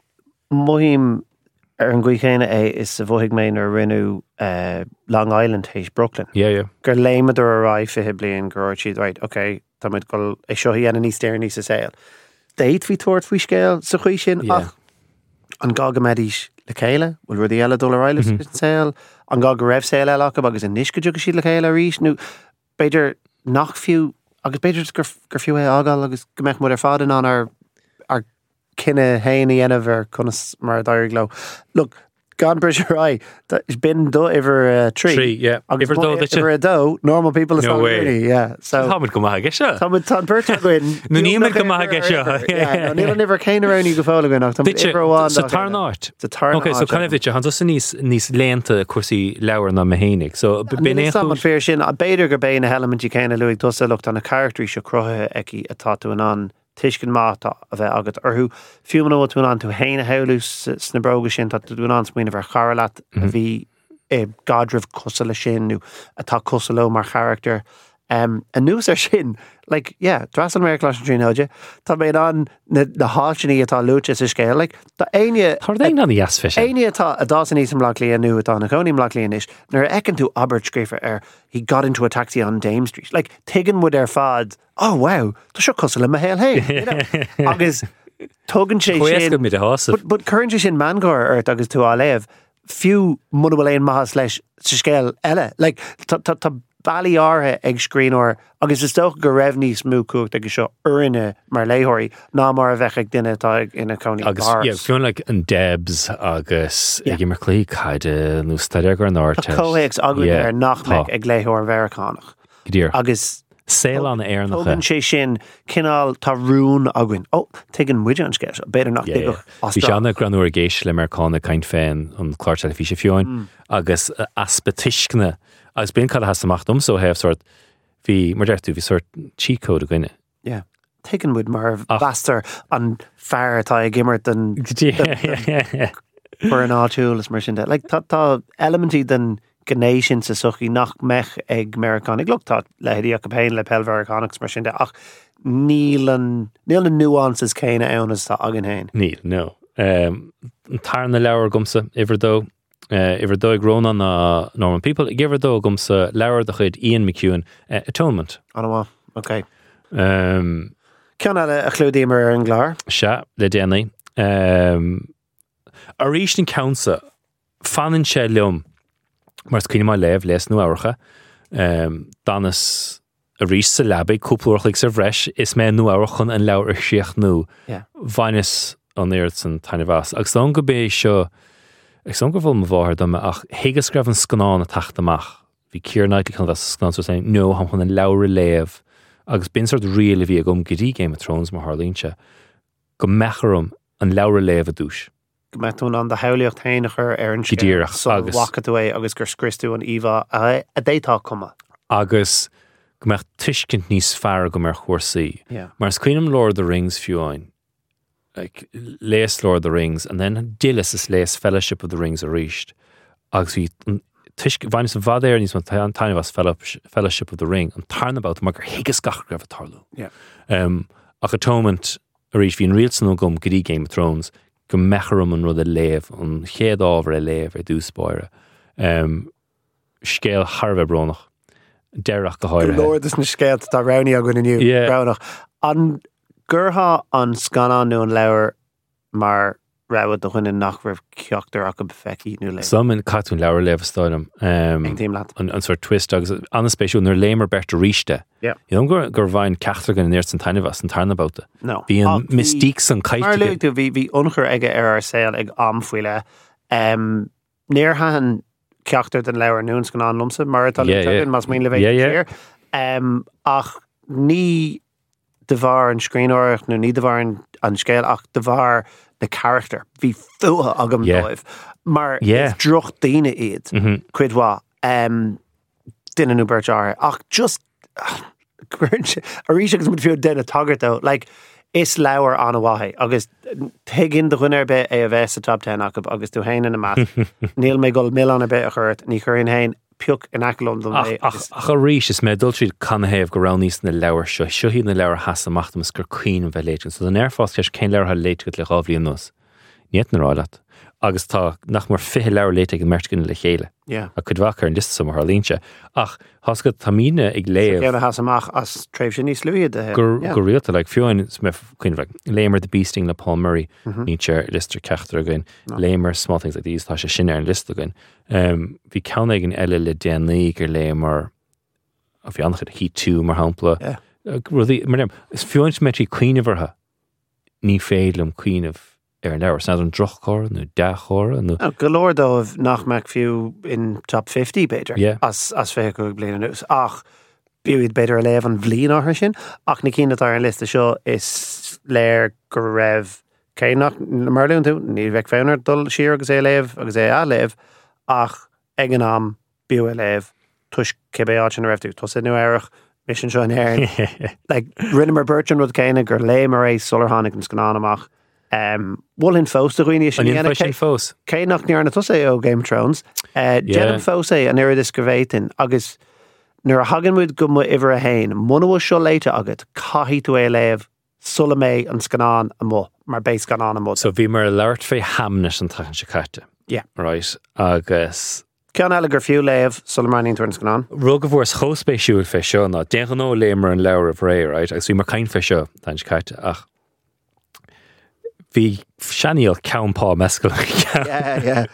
muhím ar an gcuichéine é is sa bhuaigh mé ar rinú uh, Long Island héis Brooklyn. Yeah, yeah. Gur léimeadú a rá fithe blion gur siad, right, ok, tá muid go é seo hí ana níos déir níos a saoil. Déit hí tuairt faoi scéal sa chuí sin Yeah. ach an gá go méidís le chéile, bhfuil rudí eile dul ar eile sa saoil, an gá go raibh saoil eile acu agus in níos go dtugad siad le chéile a rís, nó beidir nach fiú, agus beidir gur, gur fiú é ágáil agus go mbeadh mud ar fádan an ar ar cinenne héanaí enamh ar chunas mar dair gló. Look, gan bridge rai, that is bin do ever uh, tree. Tree, yeah. Agus Iver mo- do that Iver a do, normal people is No not way. really, yeah. So Tá muid go maith geisio. Tá muid tan Bertrand gwyn. No ní muid go maith geisio. Yeah, no níl niver céine around you go fála gwyn. Tá muid Ditche, iver one. sa tarn áit. Sa tarn Ok, so kind of ditche, han so níos níos léanta cuasaí leabhar na mahénig. So bin Bin sam éú an fair sin, a beidir gur béin a element you céine luig dosa lucht an a character se crothe eki a tatu an an tiiscin máta a bheith agat arthú fiúman ó tún an tú héine heúlús sna broga sin tá tú an smuoine bhar charalat a bhí e gadrih cosala sin nó atá cosala mar character. Um, a nús ar sin, like, yeah, dras an American Trin Hoja, tá méid an na, na háisinaí atá lúte sa scéil, like, tá aine Thar dé na níos fiise. Aine atá a dásan níos an blach líon nu atá na coní blach líon is, nar eccan tú Albert Scrafer ar, he got into a taxi on Dame Street. Like, tugan would ar fad, oh wow, tá seo cosala ma héil héin, you know? Agus, tugan sé Chhuias go sin, mid a hásaf. but, but current sin mangor ar agus tú á léamh, fiú munabal éon mahas leis sa scéil eile. Like, tá tá tá bailí áthe ag scríóir agus is stoch go raibh níos mú cuacht agus seo uirine mar léthirí ná mar a bheith ag duine atá ag ina coní Agus, bars. yeah, fiún like an Debs agus Yeah. ag mar clí caide nó staidir gur an áirte. Cóhéics agan Yeah, ar nach tá. meid ag léthóir Veracánach. Gdír. Agus Sail an air nach tugann sé sin cinál tá rún agan. Ó, tuigean muide an scéis, beidir nach Yeah, digach Bhí seanna granúir géis le marcána caint féin an chláir telefíe fiúin agus uh, aspetiscne agus ben cad has amach dom so hef sort hí mar deirú hí sort cheat code a gine. Yeah. Tuigean muid mar Ach. bastar an fear atá ag gimmert den for an áitiúil is mar sin de. Like, tá tá elementí den gnééis sin sa suchí nach mech ag Americanig. Look, tá lehéí a capéin le pel Veracánach mar sin de. Ach, níl an níl an nuances céine annas tá agan hain. Níl, no. Um, tar na leabhar gomsa, iver dó, uh, iver dó ag róna na Norman People, ag iver dó gomsa leabhar de chuid Ian McEwan, uh, Atonement. Anna, okay. Um, Cean eile a chlúdaí mar ar an gláir? Se, le déanaí. Um, a ríist an countsa, fanan sé leom, mar cuine mai léh les nó áiricha, um, danas a ríist sa lebaigh cúplúirlaigh sa bhreis, is mé nó áirichan an leabhar ar siocht nó. Yeah. Bhainnis an éirt san taine bhas. Agus don go bé seo, ag son go bhfuil mo bháthir dom ach hégas greibh an scanán a tacht amach. Bhí cíarnáid le chun bheith scanán so saying, no, ham chun an leabhar léamh. Agus bin sort riile bhí a gom gotí Game of Thrones mar Harlínse. Go mecharum an leabhar léamh a dúis. Go metún an de heolaíocht héinechar ar an Gidíreach, so agus- wacatú é agus gur scristú an Eva a, a détá cuma. Agus go meach tuiscint níos fearr go mar chóirsaí. Yeah. Mar is cuiinem Lord of the Rings fiúin. Like, leas Lord of the Rings, and then Dillis is leas Fellowship of the Rings a ríist. Agus bhí tuisc bhainnis an bhd éir níos an taine bhas Fellowship of the Ring, an tarnabout mar gur hégas gach greibh a tarlú. Yeah. Um, ach Atonement a ríist hí an rialsan ó gom gotí Game of Thrones, go mecharum an rud a léamh, an chéad ábhar a léamh ar dúspáire. Um, scéal Harbh brónach. Deirech go háirithe. Lord is na scéalt tá raní a gona nniu. Yeah. Bránach. An gurtha an scanán nó an leabhar mar rabhad do chuine nach raibh ceachtar ach go befeicí nó le. Some in catún leabhar léamh stáilm. Um, Ag tíim leat. an, an sort twist agus an spéisiú nar lémar berta ríiste. Yeah. You know, gur, gur bhain ceachtar gan néir san taine bhas an tarnabouta. No. Bhí Ach, an mystique san Mar caiite. luú bhí bhí unchar aige ar ar saoil ag amfuile. Um, Níor han ceachtar den leabhar nún scanán lumsa mar atá Yeah, yeah. mas mín le Yeah, bheith yeah. clear. Um, ach ní de bhar an scríóireach nó ní de bhar an an scéal ach de bhar the character bhí fuatha agam Yeah. dóibh mar Yeah. is droch daine iad cuid bhá um, duine nó bertar ach just a rí agus mu fiú duine tagart though like is leabhar an bhaithe agus tuiginn do chuine ar bit é a bheith sa top ten ach agus tú hain in a mat níl mé go mil an a bit a chuirt ní chuirn hain piúk in aclón dul Ach, mé ach, ach a ríis is mé dul tríd canhéamh go rán níos na leabhar seo. Seo hí na leabhar has amachtamas gur cuioin bheith léitún. So den airfás ceis cén leabhar léit go le gábhlíon nos. Níiad na ráileat. Agus tá nach mar fiche leabhar léite ag mertcin le chéile. yeah A chud bhacar an list mar línse. Ach, has go tamíne ag léamh Ceanna has amach as tréimh sin níos luúiad de gur gur rialta le fiúin me chuin bheith léimar the beasting le Paul Murray ní sé lister ceachtar again léimar small things like these tá sé sin ar an list again. Um, bhí ceanna an eile le déanaí gur léimar a bhí annachad hí tú mar hampla. Yeah. Rudí mar is fiúint me trí cuioinehhartha ní féadlam cuioineh ar an leabhar. Sná an drochchóir nó dechóir nó Oh, galore dóibh nach meach fiú in top fifty beidir Yeah. as as fé go bliana nús ach bíad beidir a léamh an bblion áthir sin ach na cíine ar an lista seo is léir go raibh cé nach marún tú ní bheith féinnar dul siar agus é léamh agus é a léamh ach ag an am bíú a léamh tuis cibé áit sin a raibh tú tusa nu éireach mission seo an éireann like rinne mar Bertrand rud céine gur lé mar é solar hánig an scanán amach um, bhil in fós a roioine sin an dhéanana sin fós. cé nach níar na tusa ó Game of Thrones uh, Yeah. Jedam fós é an irid is go bhéitin agus nuair a hagan muid go mu iver a hain muna bhfuil seo léite agat caithí tú é léamh sula mé an scanán a mó mar béis scanán a mó So bhí mar leirt fé hamnes an tachan se caite. Yeah. Right. Agus cean eile gur fiú léamh sula mar níon tú an scanán rug bhór chospéisiúil fé seo ná déchan nó lémar an leabhar a bhré, right? Agus bhí mar cain fé seo tá se caite ach bhí seaníal ceanpá mescail yeah, yeah.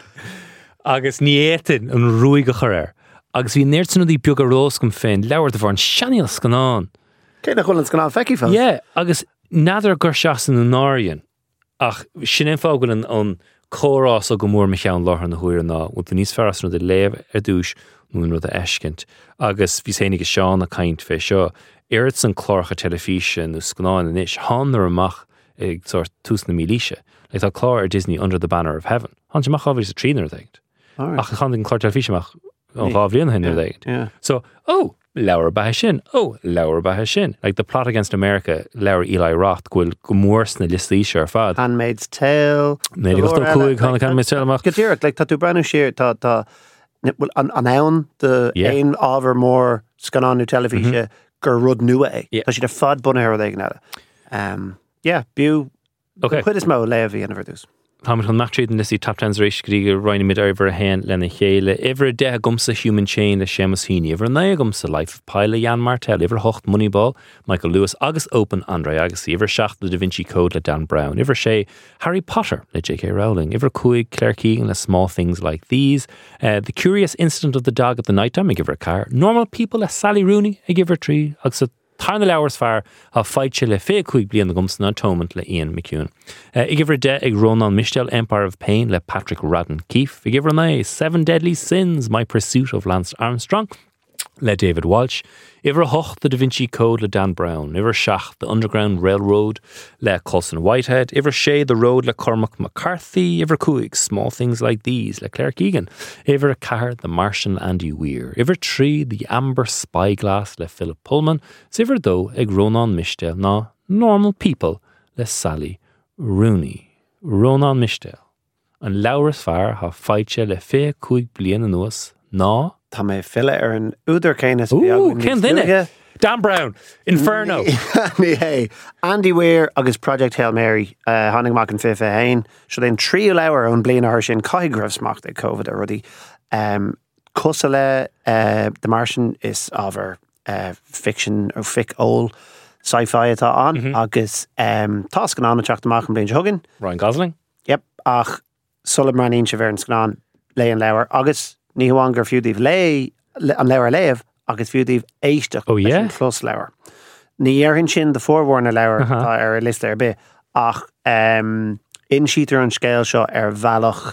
agus ní étain an ruúig go choir. Agus bhí néirtan í beag a rós gom féin leabhar de bhar an seaníal scanán. Cé nach chuil an scanán feici fá Yeah, agus nadidir gur seasan an náiríonn ach sin fágail an an chórás a go mór me cheann láthar na huair ná bhil níos fearras nó de léamh ar dúis nó nó de eiscint. Agus bhí sénig seán a caint fé seo. Irid san chlárcha telefíse nó scanán in isis hánar amach ag sort tús na mílíise. Like tá chlár ar Disney Under the Banner of Heaven. Han semach ábhís a trínar a dhéint. Alright. Ach chan an chlár telefíseach an bhábhlíon hin ar dhéint. yeah. So, oh, leabhar bathe sin. Oh, leabhar bathe sin. Like the plot against America, leabhar Eli Roth, gwil gomórs na listí ar fad. Handmaid's Tale Néidir go cúig chana Handmaid's Tale amach. go dtíireach le tá tú brenn siir tá tá bhfuil an an ann de Yeah. éon ábhar mór scanánú telefíe gur rud nua é Yeah. tá si de fad buna ar ag nada um yeah bú Okay. chud is mó léamh hí anna dús Tá chun nachtríd an listí top tens rééis go roiinna mid over a hen lena chéile. Iver de gumsa Human Chain le Seamus Heaney. Iver na gumsa Life of Pi le Jan Martell. Iver hocht Moneyball, Michael Lewis, Agus Open, Andre Agassi. Iver seach le Da Vinci Code le Dan Brown. Iver sé Harry Potter le J K Rowling. Iver cuig Claire Keegan le Small Things Like These. Uh, the Curious Incident of the Dog at the Nighttime, I give her a car. Normal People le Sally Rooney, I give her tree. Agus a Tarna leabhars fear a feidse le fé chuig blian na gumsa na Atonement le Ian McEwan. Uh, I give her de ag Ronan Mistel, Empire of Pain le Patrick Radden Keefe. I give her na Seven Deadly Sins, My Pursuit of Lance Armstrong le David Walsh. Iver hocht the Da Vinci Code le Dan Brown. Iver seach the Underground Railroad le Colson Whitehead. Iver sé the Road le Cormac McCarthy. Iver cuig Small Things Like These le Claire Keegan. Iver a car the Martian Andy Weir. Iver tree the Amber Spyglass le Philip Pullman. Iver do ag Ronan Mistel na Normal People le Sally Rooney. Ronan Mistel. An leabhars fear ha feidse le fé cuig blian an nuas ná. Tá mé fille ar an úidir céine Ooh, cén duine. Dan Brown, Inferno. ní hé Andy Weir agus Project Hail Mary uh, hánig mac an fifa hain so den trí leabhar ón bliana ar sin caigrah smacht ag COVID a rudí um, cosa le uh, The Martian is ábhar uh, fiction ó fic ól sci-fi atá an mm-hmm. agus um, tá scanán teach amach an blion thugan Ryan Gosling. yep ach sulla mar níon se bhar an scanán le an leabhar agus ní hamháin gur fiúdíh le le- an leabhar léamh agus fiúdíh éisteach Oh, yeah? leis an chlós leabhar. Ní dhearhann sin de fórhórna leabhar Uh-huh. tá ar a list ar bit ach um, in sitar an scéil seo ar bhealach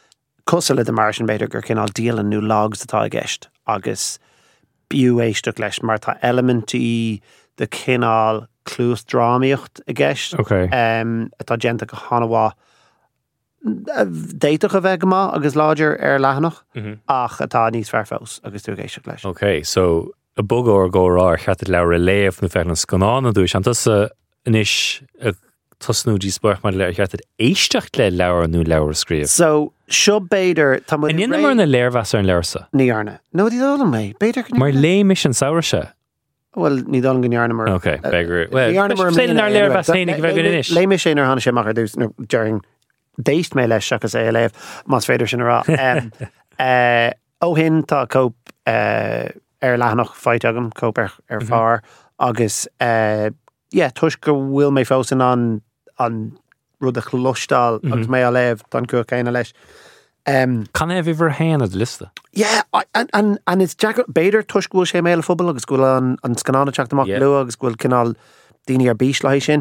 cosa le de Martian beidir gur cinál díalan nó logs atá i gceist agus bíú éisteach leis mar tá elementí de cinál clús drámaíocht a gceist. Okay. Um, atá genta go hanahá déiteach a bheith go má agus láidir ar lehanach ach atá níos fear fós agus tú géisioach leis. Okay, so a bug or go rá chatad leir a léamh nó feicna scanán a dúis an tas inis a tosnúdí sport mar leir chatad éisteach le leir nó leir scríomh. So seo beidir tá An inna mar na léirhas ar an leirsa. níarna. No dí dóla mé, beidir go Mar lé mis an saoir se. Well, ní dóla go níarna mar. Okay, begur. Well, níarna mar sé ar léirhas hénig bheith go inis. Lé mé sé ar hána sé mar dús during déist mé leis seachas é a léh más féidir sin rá. Ó hin tá cóp ar lehanach feit agam cóp ar ar fár agus yeah, tuis go bhfuil mé fósan an an rud a chlostal agus mé a léh don go céine leis. Um, Can é bhíhar héana a lista? yeah, I- and, and, and it's Jack Bader tuis go bhfuil sé méile fphobal agus gúil an, an scanána teach amach Yeah. lu agus gúil cinál daoine ar bís le sin.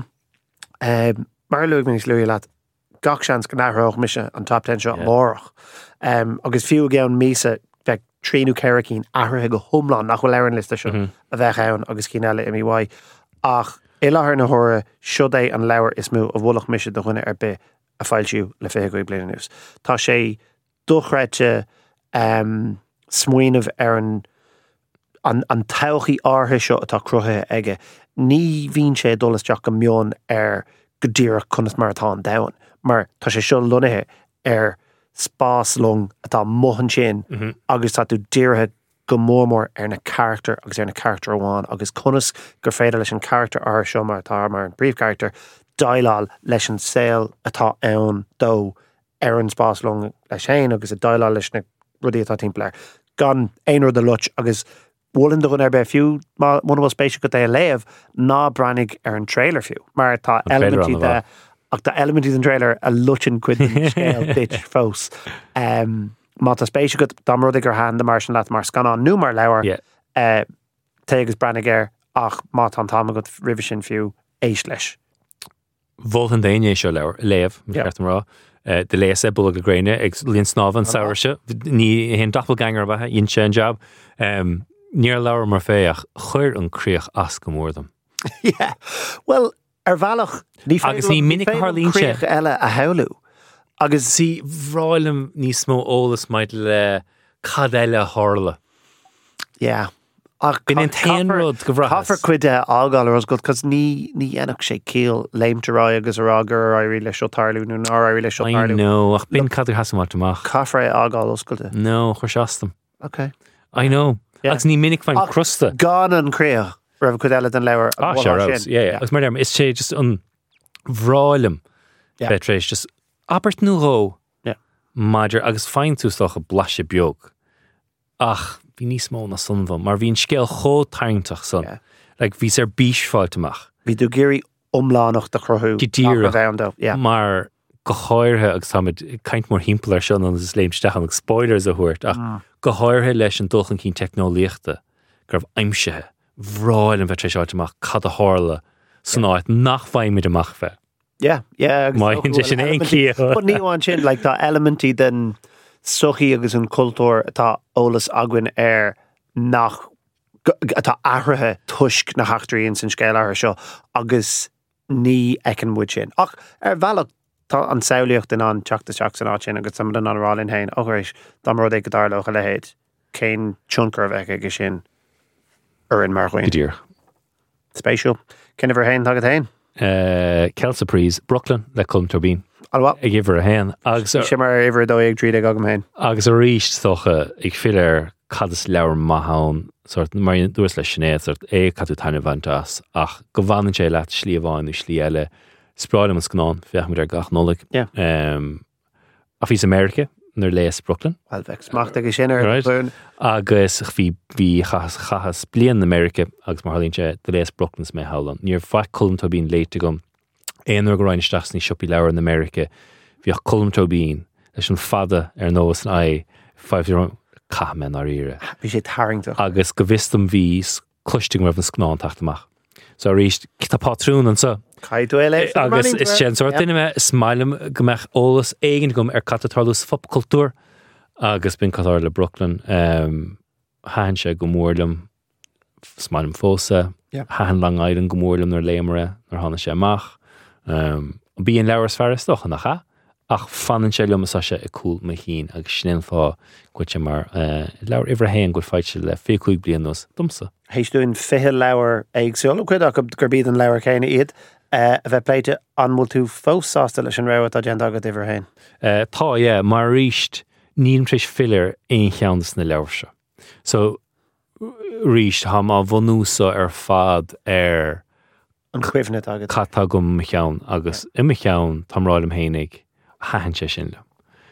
Um, mar luigh mé luí leat gach sean scanáthroch mise an top ten seo Yeah. mórach. Um, agus fiú geann mísa bheith tríú ceiricín ahrathe go thumláán nach bhfuil leir an lista seo a bheith ann agus cín eile imi bhaid. Ach Iláthar na thóra siod é an leabhar is mú a bhlach mise do chuine ar bith a fáiltiú le fé go bliana nús. Tá sé duchreite um, smuoinmh ar an an, an tauchaí áthe seo atá cruthe aige. Ní bhíonn sé dul isteach go mion ar go dtíreach chunas mar atá an dain. Mar tá sé seo lunathe ar spás lung atá mohan sin agus tá tú díirithe go mórmór ar na character agus ar na character amháin agus conas gur féidir leis an character ar seo mar atá mar an bríomh character dailál leis an saoil atá ann dó ar an spás lung leis féin agus a dailál leis na rudí atá timppla gan éonar de lut agus bhfuiln do chun ar bheith fiú má muna spéisiú go é a léamh ná branig ar an trailer fiú mar tá An trailer elementí an bhá. de ach tá elementí an trailer a lutin cuidan scéal bit fós. Um, má tá spéisiú go dá rudig gur hand mar sin leat mar scanán nó mar leabhar Yeah. uh, té agus branig ar ach má tá táma go rih sin fiú éis leis. Bhil an daine seo leir léamh Yeah. ceart an rá. Uh, de léas é bula go gréine ag líon snáb an saoir se. Ní hen doppelganger bathe íon sé an job. Um, Níor leir mar féach chuir an críoch as go mórdam. Yeah. Well, ar bhealach ní Agus ní minic Harlín sé. críoch eile a heú. Agus Sí bhráilm níos mó ólas maid le cadéile hála. yeah. Ach Bhín an tain rud go bhrathas. Caafar cuide ágáil ar osgóil cos ní ní dhéanach sé cíal léimterá agus arágur a ri leis seotarlú nó ná a ri leis I seotarlú. know, ach bín cadidir hasamach amach. Caafar é ágáil oscailte. No, chuir seastam. Okay. I know. Yeah. Agus ní minic fain Ach, crusta. Gán an críoch raibh chud eile den leabhar. Ah, sure, Rose. Yeah, yeah. Agus mar derm, is sé just an bhráilm Yeah. betréis just abert nó ró. Yeah. Maidir agus fein tústoch a blase beag. Ach, bhí níos mó na sunbham, mar bhín scéal chó taintach son. Yeah. Like, bhís ar bís fáilteach. Bhí dú géirí omlánach de chruthú. Gidíreach. bheandó. Yeah. Mar go háirthe agus táid caint mór himpelar sin an is léimsteach an spoilers a thuirt ach go háirthe leis an dulchan cín technolíochta gur bh aimsethe bhráil an bheitrééis áiteach cad a hála san áit nach bhaimid amach fe. Yeah, yeah. agus Má so hin cool, sin an éon element- clí. But ní bhain sin, like, tá elementí den sochaí agus an cultúr atá ólas aguain ar nach go- atá ahrathe tuisc na heachtaíonn san scéil ahar seo agus ní ecin muid sin. Ach, ar bhealach tá an saoíocht in an teachtasteach san áit sin agus sam den an rálinn hain óéis dá rud é go darlócha le héad cén tioncar bheith aige sin ar in mar chuin. Dír. Spéisiú. Cinna bhar hain tagad hain? Uh, Kelsa Breeze, Brooklyn, le Culm Turbine. Alwa. Ag ifar a hen. Agus ar- Si mar iwwer dó ag tríd ag agam hain. agus a ríist socha ag fiir cadas leabhar maithán sort mar dúas le sinnéad sort é cadú taine bhaintas ach go bhhaann sé leat slí bháin nó slí eile spráil am scanán feachmid ar gach nólaigh. Yeah. Um, a fhís America nar léas Brooklyn. Well, bheith smacht ag sin ar Right. bún. Agus bhí bhí chachas chachas blian America agus mar halíonn sé de léas Brooklyns mé hálan. Níor faic Culm Turbine léite gom éonar go ráin isteach ní siopí leabhar in America bhíoh Culm Turbine leis an fada ar nóas an é fáimh camen ar ire. Bhí sé taringtach. Agus go bhistam vís clusting raibh an scnáin taachtamach. So a ríist tá pátrún an sa. Caiú eile. Agus is sé sort duine me smileim gombeach ólas éigen gom ar catatarlús fopcultúr agus bin catar le Brooklyn um, háin sé go mórlam smileim fósa Yeah. Hahan Long Island gomórlum nar léimere nar hána sé amach. Um, bí an leabhar sfear stoch nach ha. Ach fanan sé leom sa sé i cúl me hín agus snin fá cuite mar uh, leabhar ihre héin go feit se le fé cúig blian nos dumsa. Heis doing fihe leabhar éagsúla cuid ach gur bíad an leabhar chéine iad uh, a bheith pléite anmúil tú fósásta leis an réhad a déan agad ihre héin. Uh, tá, yeah, mar ríist níl tris fillir ein cheandas na leabhar se. So, ríist ha má bhunúsa ar fad ar an cuimhne agad. Catá gom me cheann agus i me cheann tamráilm hénig hahan sé sin le.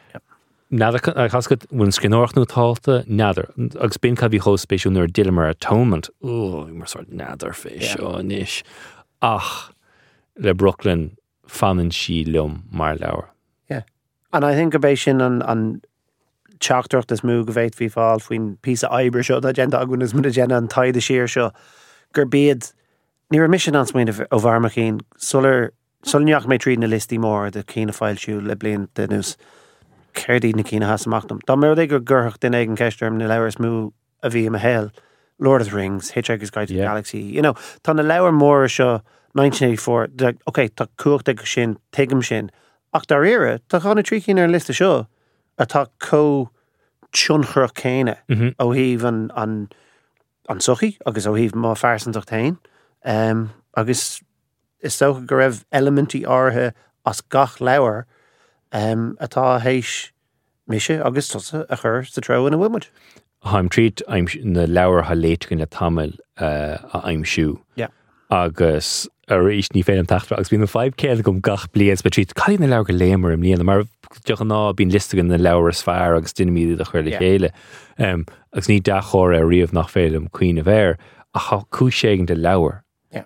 Nada chas go bhfuin scinórchnú táilta nádar agus bin cad bhí chó spéisiú nuair dilimar atonement ó mar sort nádar fé seo níis ach le Brooklyn fanan sí leom mar leabhar. Yeah. And I think about sin an an teachtarcht is mú go bhéit hí fáil faoin pí a eibrear seo a agenda agun is mu a déanana an taide siar seo gur bead ní ra mission an smaoine ó bharmachín sulir sulneach mé tríd na listí mór de cína fáil siú le blion de nús ceirdí na cína hasamachtam. Tá mé ag gur gurthach den éigen ceistem na leabhar is mú a bhí am a héil Lord of the Rings, Hitchhiker's Guide to the Yeah. Galaxy. You know, tá na leabhar mór seo nineteen eighty-four, de, ok, tá cuacht ag sin, teigim sin, ach dar ire, tá chána trí cín ar an lista seo, a tá có tionchur céine Mhm. ó híh an, an, an suchi, agus ó híh má farsanach tain, um, agus is socha go raibh elementí áthe as gach leabhar um, atá héis mise agus tusa a chur sa tro in a bhfuid. I'm treat I'm na leabhar ha léitrin le tamil uh, a I'm siú. Yeah. Agus ar éis ní féin an tachtra agus bhí na five céad gom gach blias ba tríd caií na leabhar go léimar am líana mar deocha ná bín listagan na leabhar is fearr agus duine míad a chuir le Yeah. chéile. Um, agus ní dachóir a riamh nach féilm Queen of Air a cha cúiségan de leabhar.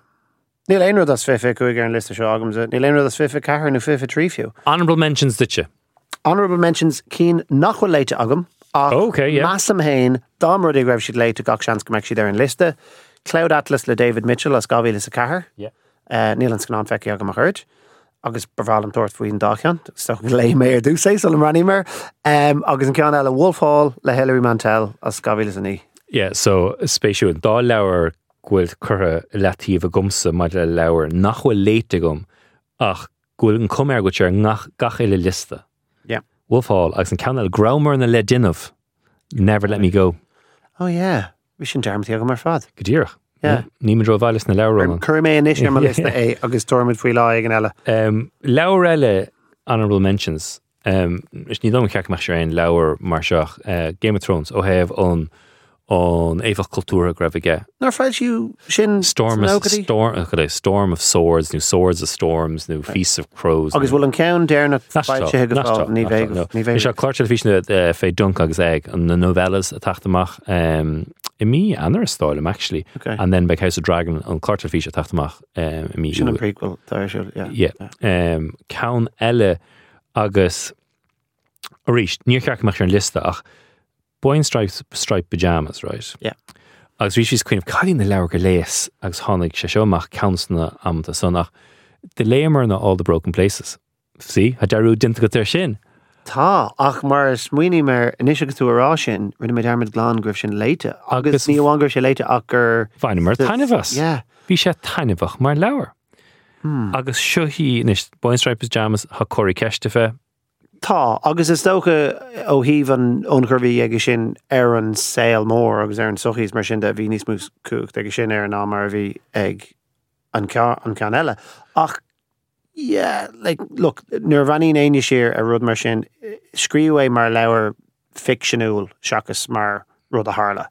Níl éonrad as fife chuig ar an lista seo agam sa, níl éonrad as fife cahar nó fife trífiú. Honourable mentions ditse. Honourable mentions cín nachhfuil leite agam, ach Okay, yeah. massam hain, dám rud ag raibh siad leite gach seans go mbeidh siad ar an lista. Cloud Atlas le David Mitchell as gábhíle sa cahar. Yeah. Uh, níl an scanán feici agam a chuirt. Agus barválam tuairt faoin dáchean. Stoch go lei mé ar dúsa sol an ranní mar. Um, agus an ceann eile Wolf Hall le Hilary Mantel as gábhíle sa ní. Yeah, so spéisiú dá leabhar gúil chutha letíomh a gumsa mar le leabhar nachhfuil léite gom ach gúil an cumar go tear ngach gach éile lista. Yeah. Wolf Hall agus an ceann Graumer na le dinmh Never Let Me Go. Oh yeah. Bhí sin dearmtí agam mar fad. Go díreach. Yeah. Ní man dro bhailes na leabhar an. Cur mé inis ar má lista é agus tormid faoi lá ag an eile. Um, leabhar eile honourable mentions. Um, is ní dom ceach meach sé ein leabhar mar seach uh, Game of Thrones ó héamh ón ón éifach cultúra go raibh aige. Nar fáil siú sin Storm san of ócadaí? storm, uh, storm of swords, new swords of storms, new feasts of crows. Agus bhfuil an ceann déarna fáil sé go fáil ní bhéh ní Is bhéh. seo cláirte fís na fé dunk agus ag an na novellas a tachtamach um, i mí anar stáilm actually. Okay. And then by House of Dragon an cláirte fís a tachtamach um, i mí. Sin an prequel tá siú, yeah. Yeah. Um, Caun eile agus ríist, níor ceach meach ar an lista ach Boyne stripes striped pajamas, right? Yeah. Agus rí she's queen of Caddy na leabhar go léas agus tháinig sé seoach counsna amta sonach de léimar na all the broken places. See, ha darú dinta go tar sin. Tá, ach mar smuoine mar inis agus tú ará sin, rinne mé dermid glán gribh sin leite. Agus Agus- ní bháin gribh sé leite ach gur... Fáinne mar tainefas. Yeah. Bhí sé tainefach mar leabhar. Hmm. Agus seo hí inis Boyne stripes pajamas ha choirí ceiste fe. Tá, agus is tócha ó híh an óncurhí ag sin ar an saoil mór agus ar an sochís mar sin de bhí níos mús cúcht ag sin ar an ná mar bhí ag an ca- an ceann eile. Ach, yeah, like, look, nuair bhaíon aine siar a rud mar sin, scríú é mar leabhar fictionúil seachas mar rud a hála.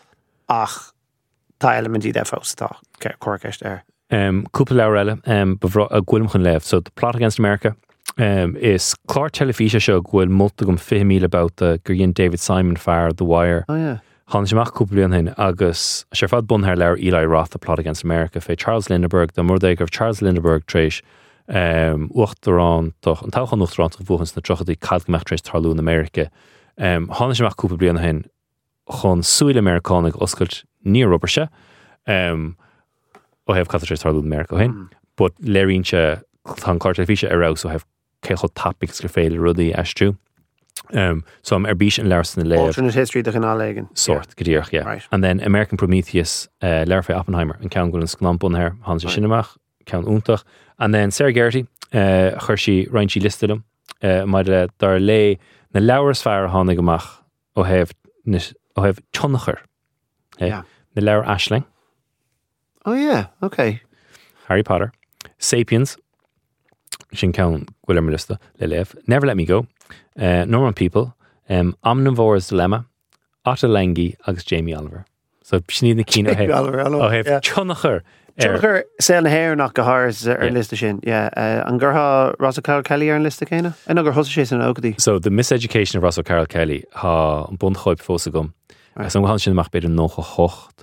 Ach, tá elementí de fós tá cuairceist ar. Um, Cúpla leabhar eile um, befra- a ghuilim chun leibh. So the plot against America um, is clár telefíse seo ghuil multa gom fiche míle about the Gurien David Simon fear The Wire. Oh, yeah. Han semach cúpla hin agus sé fad bun her leir Eli Roth the plot against America fé Charles Lindbergh the murdeig of Charles Lindbergh tréis um, uchtarrán toch an táchan uchtarrán go bhuachans na trochadí cadgmeach tréis tarlú in America. Um, Han semach cúpla blian hin chun súil Americanig oscailt ní rubber se um, ó hef cad tréis tarlú in America hin, mm. but léirín se tan cartel físe ará so hef cécho topics go féile rudí eistú. Um, so I'm Erbísh and Larson Lev. Alternate history the canal again. Sort, yeah. yeah. Right. And then American Prometheus, uh, Larry Oppenheimer, and Count Gullin Sknampon here, Hans right. Shinamach, Count Untach. And then Sarah Gertie, uh, Hershey, Reinchi listed him. Uh, maar de, daar lay na lauwers fire handig gemach, o have, o have Tonnacher. Yeah. The Laur Ashling. Oh, yeah. Okay. Harry Potter. Sapiens. Shin Count William Melista. Lelev. Never Let Me Go. Uh, Norman People. Um, Omnivore's Dilemma. Otta Langi. Agus Jamie Oliver. So, Shneen the Keen. Jamie Oliver. O have Tonnacher. Tonnacher. Sail na hair nach gahars er list shin. Yeah. Uh, and Gurha Russell Carroll Kelly er list kena. I know Gur Hussashes and Okadi. So, the miseducation of Russell Carroll Kelly ha bund choip fosagum. So, I'm going to be noch a hocht.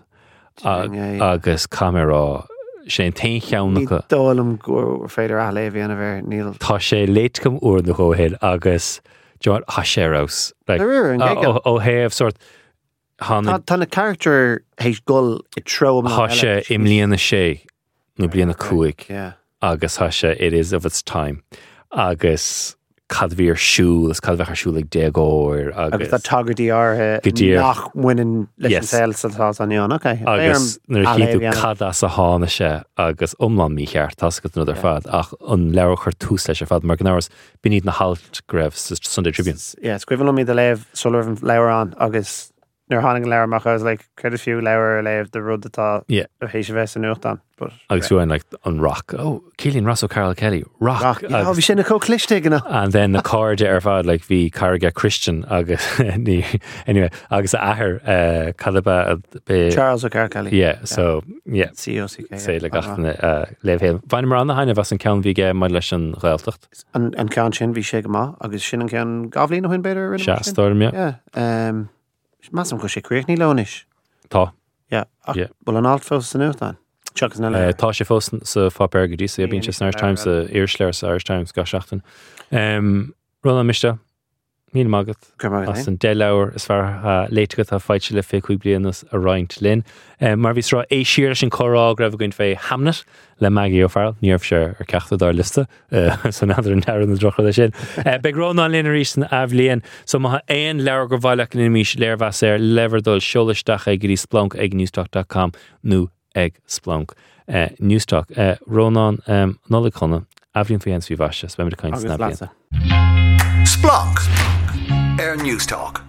Agus camera sé te cheannacha dólam go féidir a levi an ver Neil tá sé leit come oor the hohead agus John Hasheros like oh have sort han tan a character heis gull it tro Hashe imliana sé no bliana cuig yeah agus Hashe it is of its time agus cadvír siúl is cadvír siúl like degóir agus that Toggerty are nach winning listen sales at on yon okay agus nar hiú cadas a hána sé agus umlan mí cheart tascat another fad ach an leabhar chuir tús leis a fad mar gnáras bíníd na halt greibh Sunday Tribune yeah scribble me the lev solar leabhar an agus nar hánig an leabhar mach I was like quite a few leabhar lev the rud atá yeah héis ves an nuachtan but agus yeah. like on rock oh Cillian Russell Carroll Kelly rock, rock. yeah bhí sin a có cliste gna and then the card ar fad like bhí Carriga Christian agus anyway agus ahar uh, Calaba uh, Charles O'Carroll Kelly yeah, yeah so yeah C O C K say like achna uh, lev héil bhain mar an haine bhas an ceann bhí ge mai leis an ghailtacht an an ceann sin bhí sé go má agus sin an ceann gabhlín ó hin beidir Shastorm yeah yeah um Massam go sé cuireach ní lónis tá yeah yeah bul an alt fós san nuachtan Chuck na uh, tá sé fós sa fápéir go dtí sé bíonn sé Irish Times sa Iirsléir sa Irish Times ga seachtain um, Rona miste míle mágad as an de leabhar is fear uh, léitegat a fáilte le fé chuig blianas a roiint linn um, mar bhís rá é siar sin chorá greibh goin fé Hamnet le Maggie O'Farrell níorh sé ar ceachta dar lista uh, san nadidir an teir na drocha lei sin uh, Beg Rona linn a rísan a bhlíon so má éon leabhar go bhaileach in imís léirhas ar leverdul seolaisteach ag rí splunk ag newstalk dot com nó ag splunk uh, newstalk uh, Ronan um, nola chuna Avlíonn fao ans bhí bhaise, s bheim a caint snapíon. Splunk Air Newstalk.